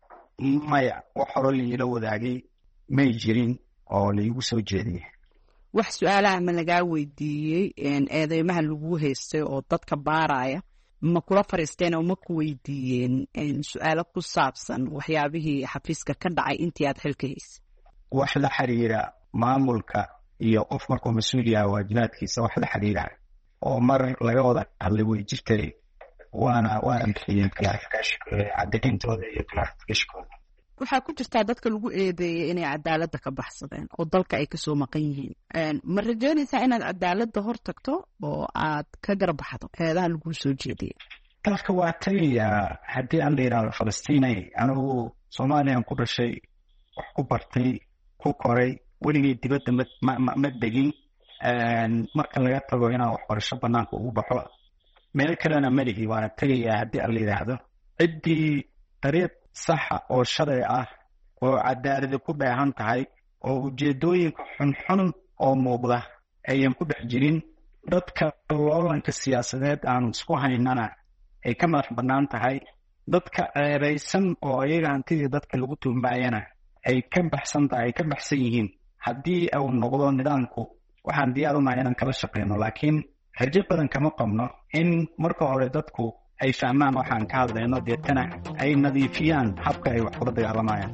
maya wax hore liila wadaagay may jirin oo laigu soo jeediyey wax su-aalaha ma lagaa weydiiyey eedeymaha laguu haystay oo dadka baaraya ma kula fariisteen oo ma ku weydiiyeen su-aalo ku saabsan waxyaabihii xafiiska ka dhacay intii aad xilka haysay wax la xiriira maamulka iyo qof markuu mas-uul yahay waajibaadkiisa wax la xiriira oo mar laga wada hadlay way jirtay waana waana bixiyeen cadayntooda iyo clarificationkooda waxaa ku jirtaa dadka lagu eedeeyay inay cadaaladda ka baxsadeen oo dalka ay kasoo maqan yihiin ma rajeynaysaa inaad cadaaladda hor tagto oo aad ka garbaxdo eedaha laguu soo jeediyay dalka waa tagayaa haddii aan la yidhaahdo falastiinay anigu soomaaliyan ku dhashay wax ku bartay ku koray weligay dibadda ma ma degin marka laga tago inaan waxbarasho banaanka ugu baxo meel kalena malihi waana tegayaa haddii aan la yidhaahdo ciddii dariiq saxa oo sharci ah oo cadaaladi ku dheehan tahay oo ujeedooyinka xunxun oo muuqda ayan ku dhex jirin dadka loolanka siyaasadeed aanu isku haynana ay ka madax bannaan tahay dadka ceebaysan oo iyaga hantidii dadka lagu tuumaayana ay ka baxsan tahay ay ka baxsan yihiin haddii uu noqdo nidaamku waxaan diyaar u nahay inaan kala shaqeyno laakiin rajo badan kama qabno in marka hore dadku ay fahmaan waxaan ka hadlayno deetana ay nadiifiyaan habka ay wax kula dagaalamayaan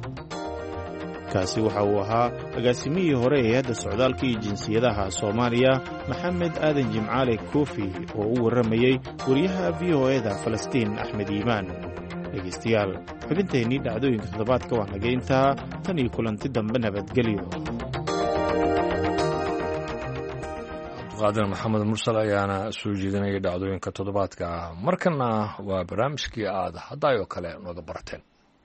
kaasi waxa uu ahaa agaasimihii hore ee hay-adda socdaalka iyo jinsiyadaha soomaaliya maxamed aadan jimcaale koofi oo u warramayey wariyaha v o eda falastiin axmed iimaan dhegaystayaal xubinteennii dhacdooyinka toddobaadka waa naga intaa tan iyo kulanti dambe nabadgelyo qaadir maxamed mursal ayaana soo jeedinaya dhacdooyinka toddobaadka markana waa barnaamijkii aad haddaayoo kale nooga barateen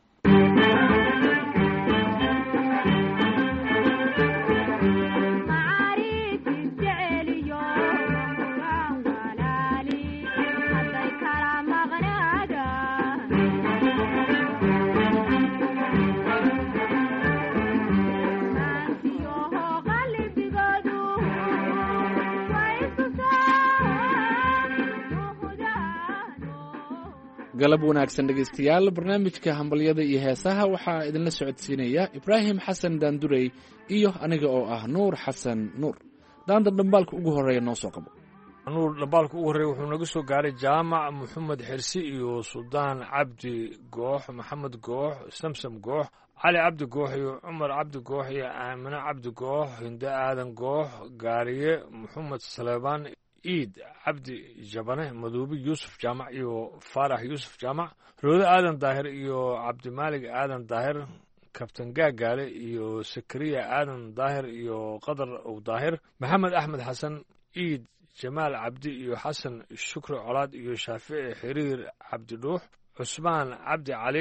galab wanaagsan dhegaystayaal barnaamijka hambalyada iyo heesaha waxaa idinla socodsiinaya ibraahim xasan daandurey iyo aniga oo ah nuur xasan nuur daandan dhambaalka ugu horreeya noo soo qabo nuur dhambaalka ugu horreeya wuxuu naga soo gaaray jaamac maxamed xirsi iyo suldaan cabdi goox maxamed goox samsam goox cali cabdi goox iyo cumar cabdi goox iyo aamine cabdi goox hinde aadan goox gaariye maxamed saleebaan iid cabdi jabane maduubi yuusuf jaamac iyo faarax yuusuf jaamac roode aadan daahir iyo cabdimaalig aadan daahir kabtan gaagaale iyo sakariya aadan daahir iyo qadar ow daahir maxamed axmed xasan iid jamaal cabdi iyo xasan shukri colaad iyo shaafici xiriir cabdi dhuux cusmaan cabdi cali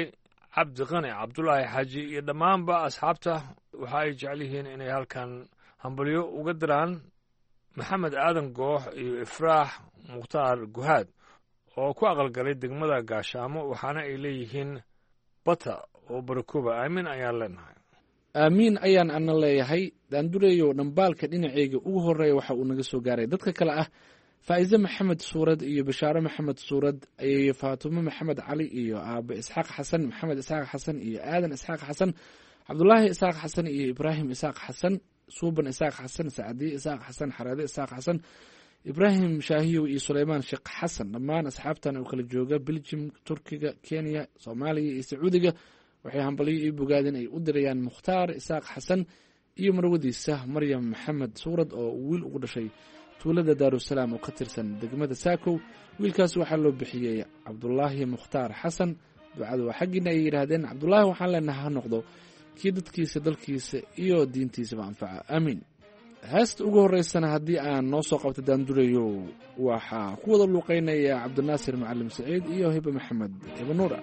cabdi qani cabdulaahi xaaji iyo dhammaanba asxaabta waxa ay jecel yihiin inay halkan hambalyo uga diraan maxamed aadan goox iyo ifraax mukhtaar guhaad oo ku aqalgalay degmada gaashaamo waxaana ay leeyihiin bata oo barakuba aamin ayaan leenahay aamiin ayaan ana leeyahay daandureeyo dhambaalka dhinaceyga ugu horeeya waxa uu naga soo gaaray dadka kale ah faa'iise maxamed suurad iyo bashaare maxamed suurad iyo faatumo maxamed cali iyo aabe isxaaq xasan maxamed isxaaq xasan iyo aadan isxaaq xasan cabdulaahi isxaaq xasan iyo ibraahim isxaaq xasan suuban isxaaq xasan sacdiye isxaaq xasan xareede isxaaq xasan ibraahim shaahiyow iyo suleymaan sheekh xasan dhammaan asxaabtan oo kala jooga beljim turkiga kenya soomaaliya iyo sacuudiga waxay hambalyo io bogaadeen ay u dirayaan mukhtaar isaaq xasan iyo marwadiisa maryam maxamed suurad oo wiil ugu dhashay tuulada daarusalaam oo ka tirsan degmada saakow wiilkaas waxaa loo bixiyey cabdulaahi mukhtaar xasan ducadu waa xaggiina ay yidhaahdeen cabdulaahi waxaan leenaha ha noqdo kii dadkiisa dalkiisa iyo diintiisaba anfaca aamiin heesta ugu horeysana haddii aan noo soo qabta daandureeyo waxaa ku wada luuqeynaya cabdinaasir macalim saciid iyo hibe maxamed hibanuura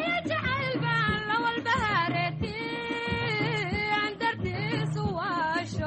jacayl baan la walbahareeti aan dartiisu waasha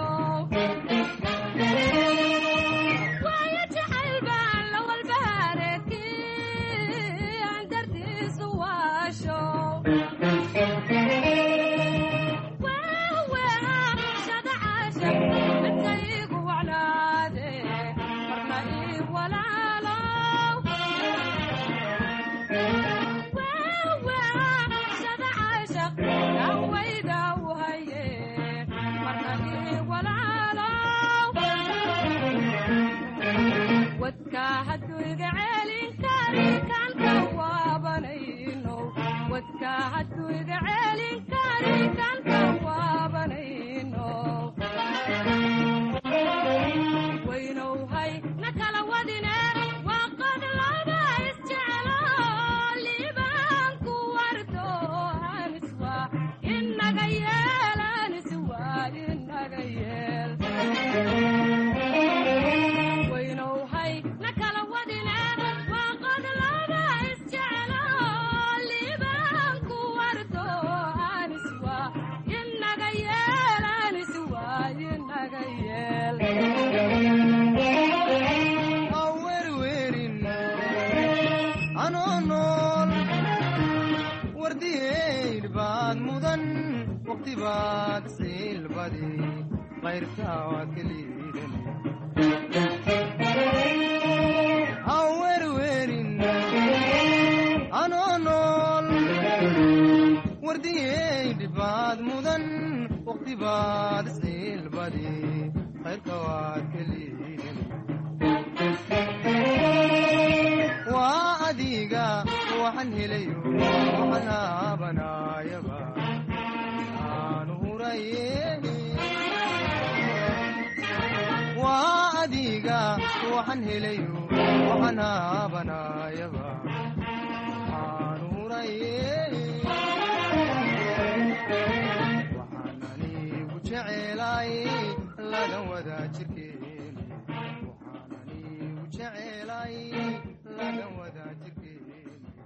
wadka hadduu iga celin karin kan ka waabanayno wadka hadduu iga celin karin kan ka waabanayno waynowhay na kala wadine waa qod laba isjecelo liibaan ku warto aniswa inaga yeel aniswa inaga yeel waynowhay na kala wadine waa qod laba isjecelo liibaan ku warto aniswa inaga yeel aniswa inaga yeel mudan waqti baad silbadi qayrka waad kaliidan hawerwerin anoo nool wardiyeydhibaad mudan waqti baad silbadi qayrka waad kaliidan waa adiga waxaan helayo waxaan haabanaayaba waa adiga waxaan helayo waxaan haabanaayaba waxaan huraye waxaan anigu jecelaay lagan wadaa jirkeeni waxaan anigu jecelaay lagan wadaa jirkeeni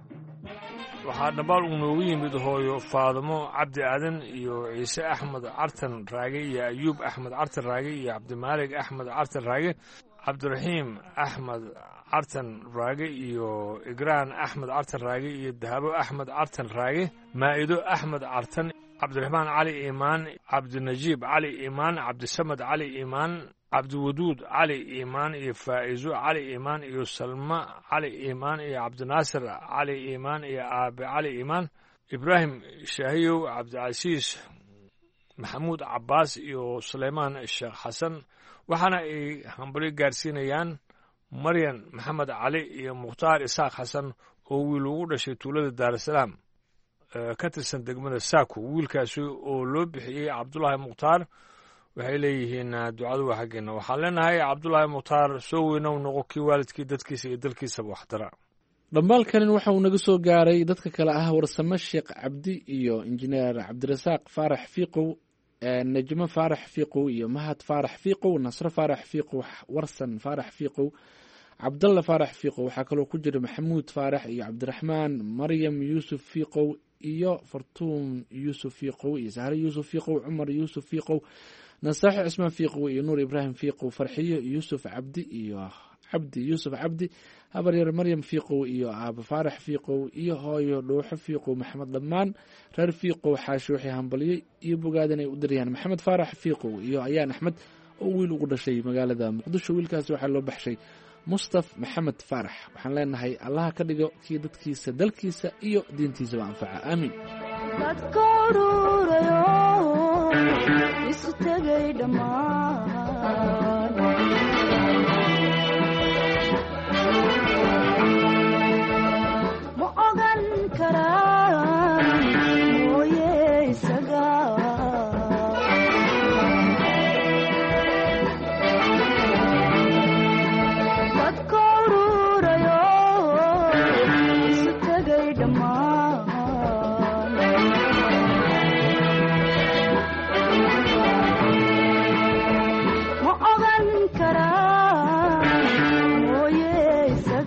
waxaa dhambaal uu noogu yimid hooyo faadimo cabdi aadan iyo ciise axmed cartan raage iyo ayuub axmed cartan raage iyo cabdimaalig axmed cartan raage cabdiraxiim axmed cartan raage iyo igraan axmed cartan raage iyo dahabo axmed cartan raage maa'ido axmed cartan cabdiraxmaan cali iimaan cabdinajiib cali iimaan cabdisamed cali iimaan cabdiwaduud cali iimaan iyo faa'izo cali iimaan iyo salma cali iimaan iyo cabdinaasir cali iimaan iyo aabe cali iimaan ibraahim shaahiyow cabdicasiis maxamuud cabbaas iyo suleymaan sheekh xasan waxaana ay hambali gaarsiinayaan maryan maxamed cali iyo mukhtaar isaaq xasan oo wiil ugu dhashay tuulada daarasalaam ka tirsan degmada saako wiilkaasi oo loo bixiyey cabdulaahi mukhtaar waxay leeyihiin ducadu waa xaggeena waxaan leenahay cabdulaahi mukhtaar soo weynow noqo kii waalidkii dadkiisa iyo dalkiisaba waxdara dhambaalkanin waxa uu naga soo gaaray dadka kale ah warsame sheekh cabdi iyo injineer cabdirasaaq faarax fiiqow najmo faarax fiiqow iyo mahad faarax fiiqow nasro faarax fiiqow warsan faarax fiiqow cabdalla faarax fiiqow waxaa kaloo ku jira maxamuud faarax iyo cabdiraxmaan maryam yuusuf fiiqow iyo fartuun yuusuf fiiqow iyo sahre yuusuf fiiqow cumar yuusuf fiiqow nasaaxo cismaan fiiqow iyo nuur ibraahim fiiqow farxiyo yuusuf cabdi iyo cabdi yuusuf cabdi habaryar maryam fiiqow iyo aaba faarax fiiqow iyo hooyo dhuuxo fiiqow maxamed dhammaan reer fiiqow xaashi waxay hambaliyey iyo bogaadan ay u dirayaan maxamed faarax fiiqow iyo ayaan axmed oo wiil ugu dhashay magaalada muqdisho wiilkaasi waxaa loo baxshay mustaf maxamed faarax waxaan leenahay allaha ka dhigo kii dadkiisa dalkiisa iyo diintiisaba anfaca aamiin dadka ururayo isu tegay dhammaan ma ogan karaan mooye isaga dadka ururayo isu tegay dhammaan ma ogan karaan mooye isaga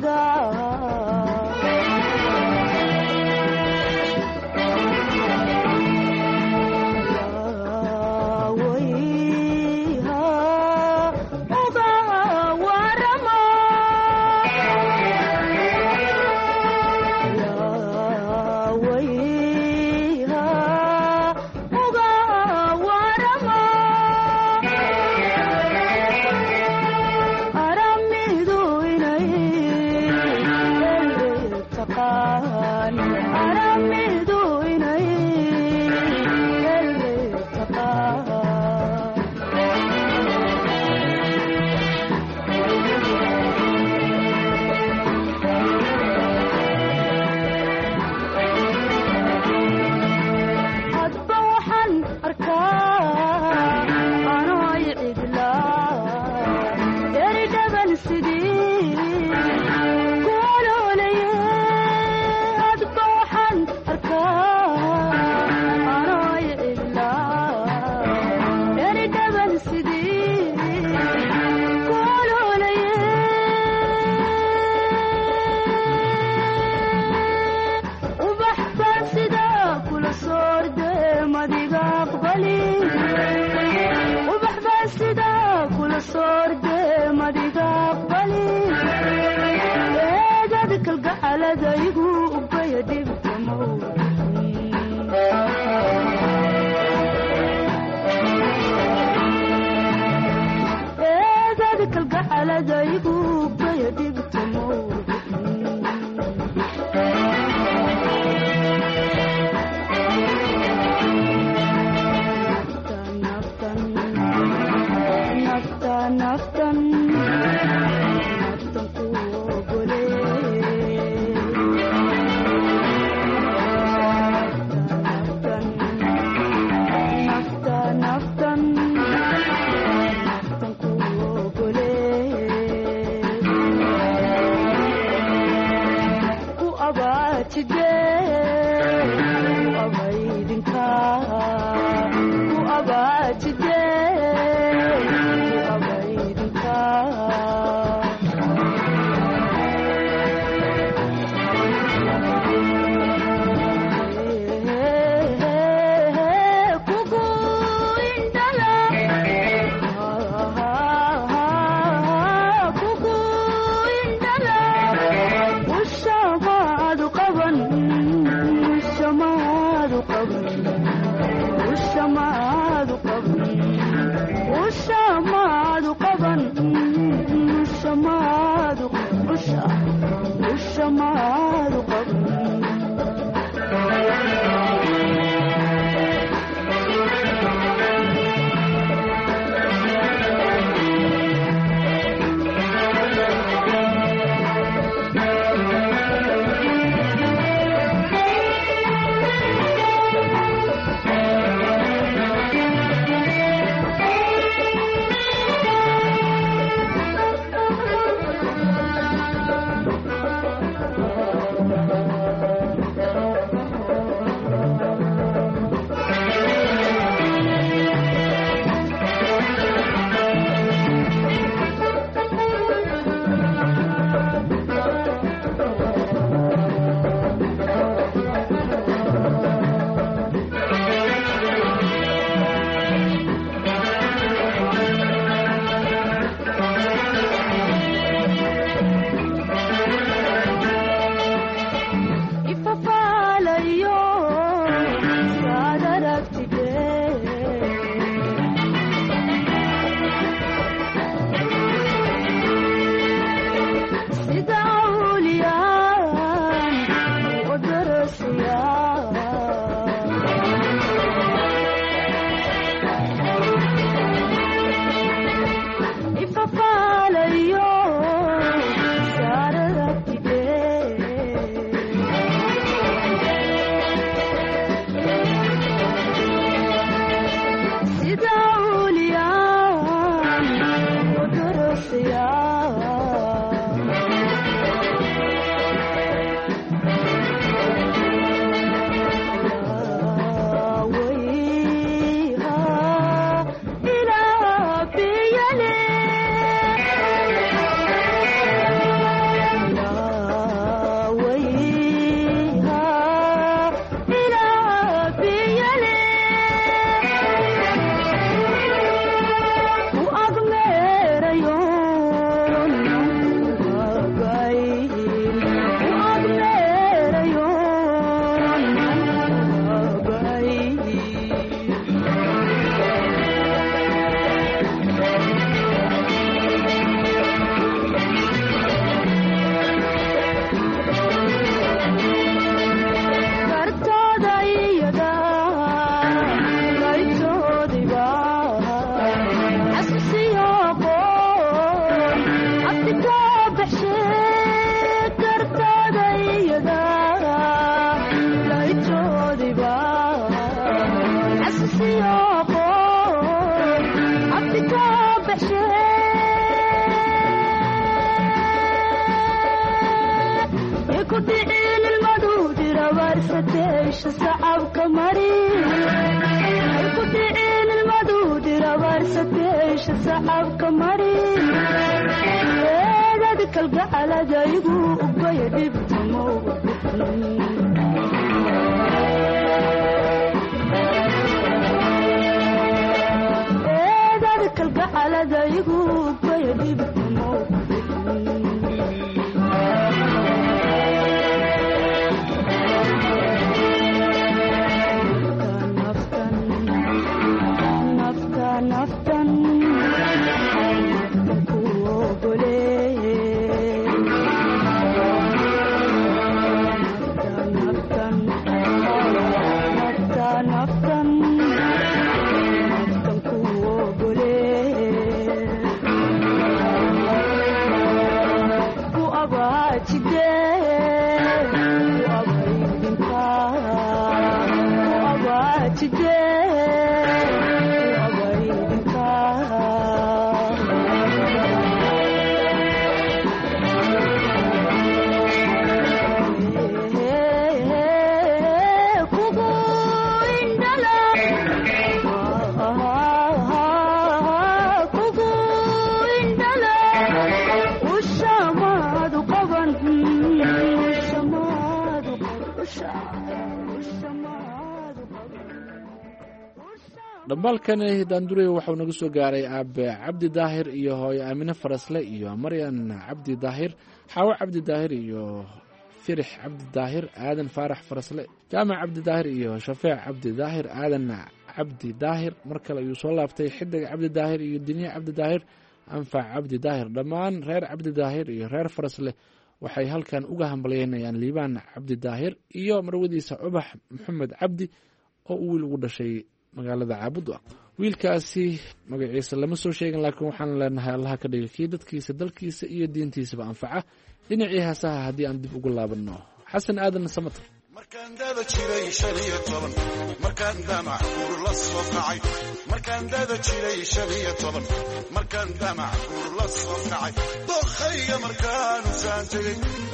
dhambaalkani daandurey waxau naga soo gaaray aabe cabdi daahir iyo hooyo aamine farasle iyo maryan cabdi daahir xaawo cabdi daahir iyo firix cabdi daahir aadan faarax farasle jaamac cabdi daahir iyo shafeec cabdi daahir aadan cabdi daahir mar kale ayuu soo laabtay xidig cabdi daahir iyo diniya cabdi daahir anfac cabdi daahir dhammaan reer cabdi daahir iyo reer farasle waxay halkan uga hambalyeynayaan liibaan cabdi daahir iyo marwadiisa cubax maxamed cabdi oo uu wiil ugu dhashay magaalada caabudwa wiilkaasi magaciisa lama soo sheegin laakiin waxaan leenahay allaha ka dhiga kii dadkiisa dalkiisa iyo diintiisaba anfaca dhinacii haasaha haddii aan dib ugu laabanno xasan aadan samater markaan dada jiray shan iyo toban markaan damac guur la soo kacay markaan dada jiray shan iyo toban markaan damac guur la soo kacay dookhayga markaanu saan tegey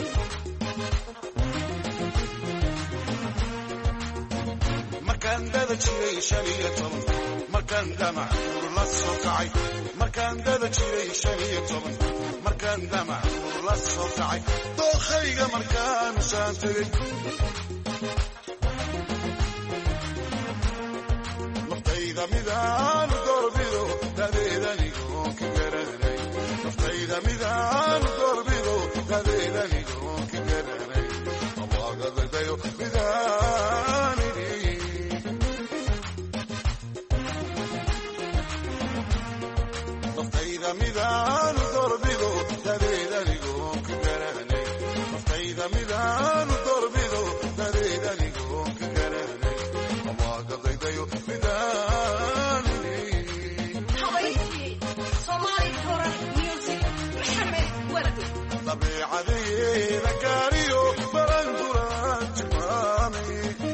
markaan dada jiray shan iyo toban markaan damac guur la soo kacay markaan dada jiray shan iyo toban markaan damac guur la soo kacay dookhayga markaanu saan tegey naftayda midaanu doorbido dadeedanigoon ka garanay naftayda midaanu doorbido dadeedanigoon ka garanay abaagadadayo midaanini naftayda midaanu doorbido dadeedanigoon ka garanay naftayda midaanu doorbido dadeedanigoon ka garanay abaagadadayo dabeecadeeda gaariyo baranduran tilmaami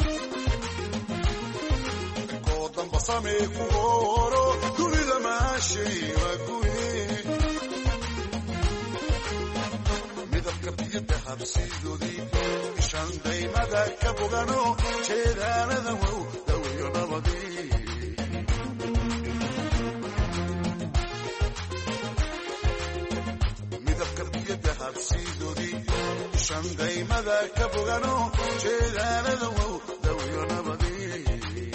inkoo damba samee ku ooro dunida maashay waa guye midabka biyada habsiidoodii ishan daymada ka bogano jeedaanada wow daweyo nabadii habsiidoodii ishan daymada ka bogano jeedaanada wow dawiyo nabadii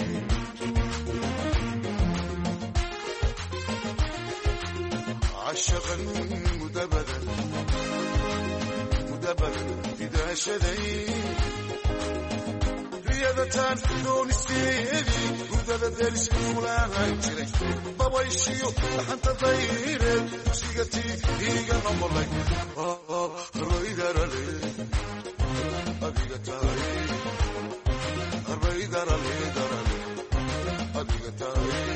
cashaqan mudabadan mudabadan idaashaday riyadataan doonisteedii gudada deriska fulaahan jiray babayshiyo dhaxanta dayreed dugsigatii iiga noqolay arbaydarale adiga tahay arbaydarale darale adiga tahay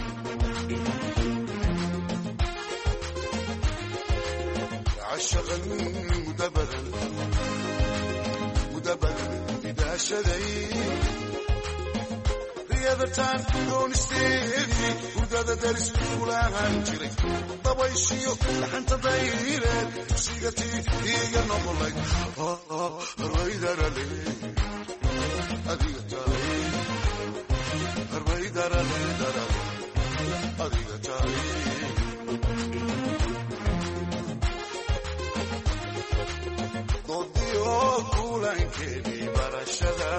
cashaqan mudabadan mudabadan idaashaday deedataan doonisteedii hurdada daris kulahaan jiray dabayshiyo dhaxanta dayreed dugsigatii iga noqolay harbaydarale adiga tahay harbaydarale darale adiga tahay doodiyo kulankeedii barashada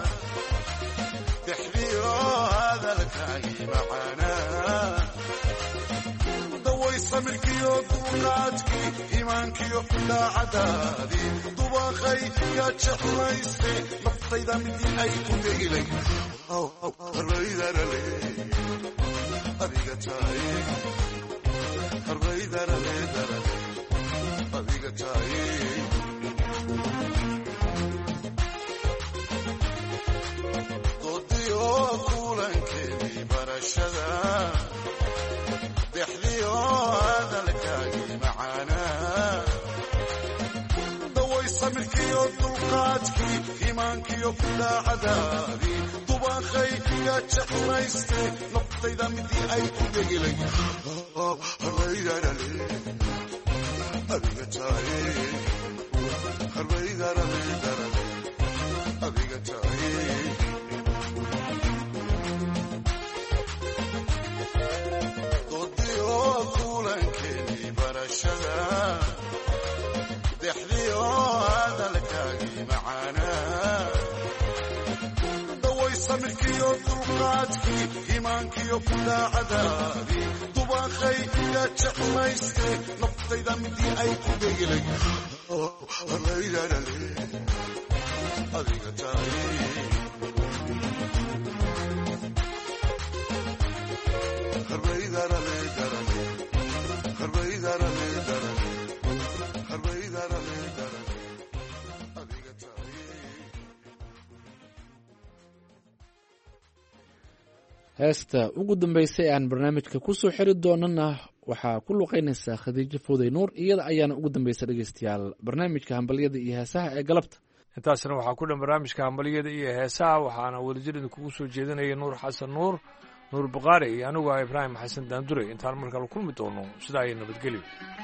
dexdiyo hadalkaagii macaanaa daway samirkiyo duuqaadkii iimaankiyo daacadaadii dubaqay yaa jeclayste naftayda midii ay ku degilay harbaydarale adiga tahay harbaydarale darale adiga tahay doodiyo kulankeedii barashada dexdiyo hadalkaagii macaanaa daway samirkiyo dulqaadkii iimaankiyo daacadaadii dubaqay yaa jeclayste naftayda midii ay ku degilay harbaydarale adiga tahay harbaydarale darale adiga tahay doodiyo kulankeedii barashada dexdiyo hadalkaagii macaanaa daway samirkiyo dulqaadkii iimaankiyo daacadaadii dubaqay yaa jeclayste naftayda midii ay ku degilay harbaydarale adiga tahay harbaydarale darale harbaydarale darale harbaydarale darale adiga tahay heesta ugu dambaysay aan barnaamijka kusoo xiri doonana waxaa ku luqaynaysaa khadiijo fooday nuur iyada ayaana ugu dambaysa dhegeystayaal barnaamijka hambalyada iyo heesaha ee galabta intaasna waxaa ku dhan barnaamijka hambalyada iyo heesaha waxaana wadajir idinkugu soo jeedinaya nuur xasan nuur nuur bukhaari iyo anigu ah ibraahim xasan daandure intaan mar kale kulmi doono sidaa iyo nabadgelyo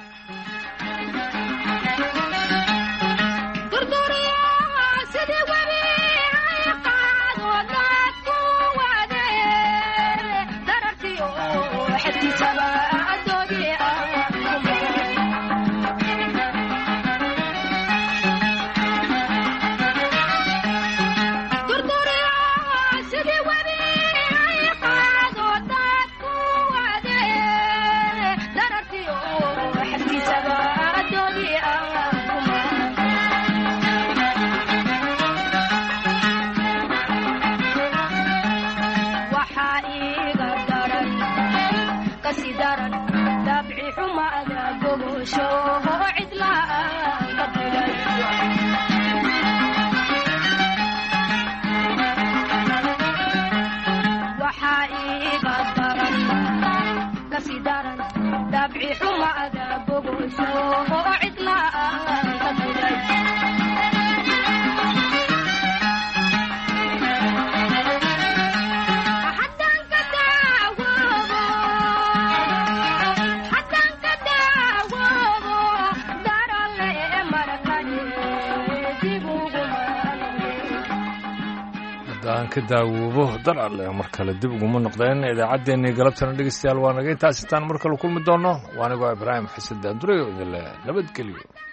ka daawoobo dar alle mar kale dib uguma noqdeen idaacaddeenii galabtana dhegeystayaal waa naga intaas intaan mar kale kulmi doono waa anigoo ibraahim xasan daandure oo idinle nabadgelyo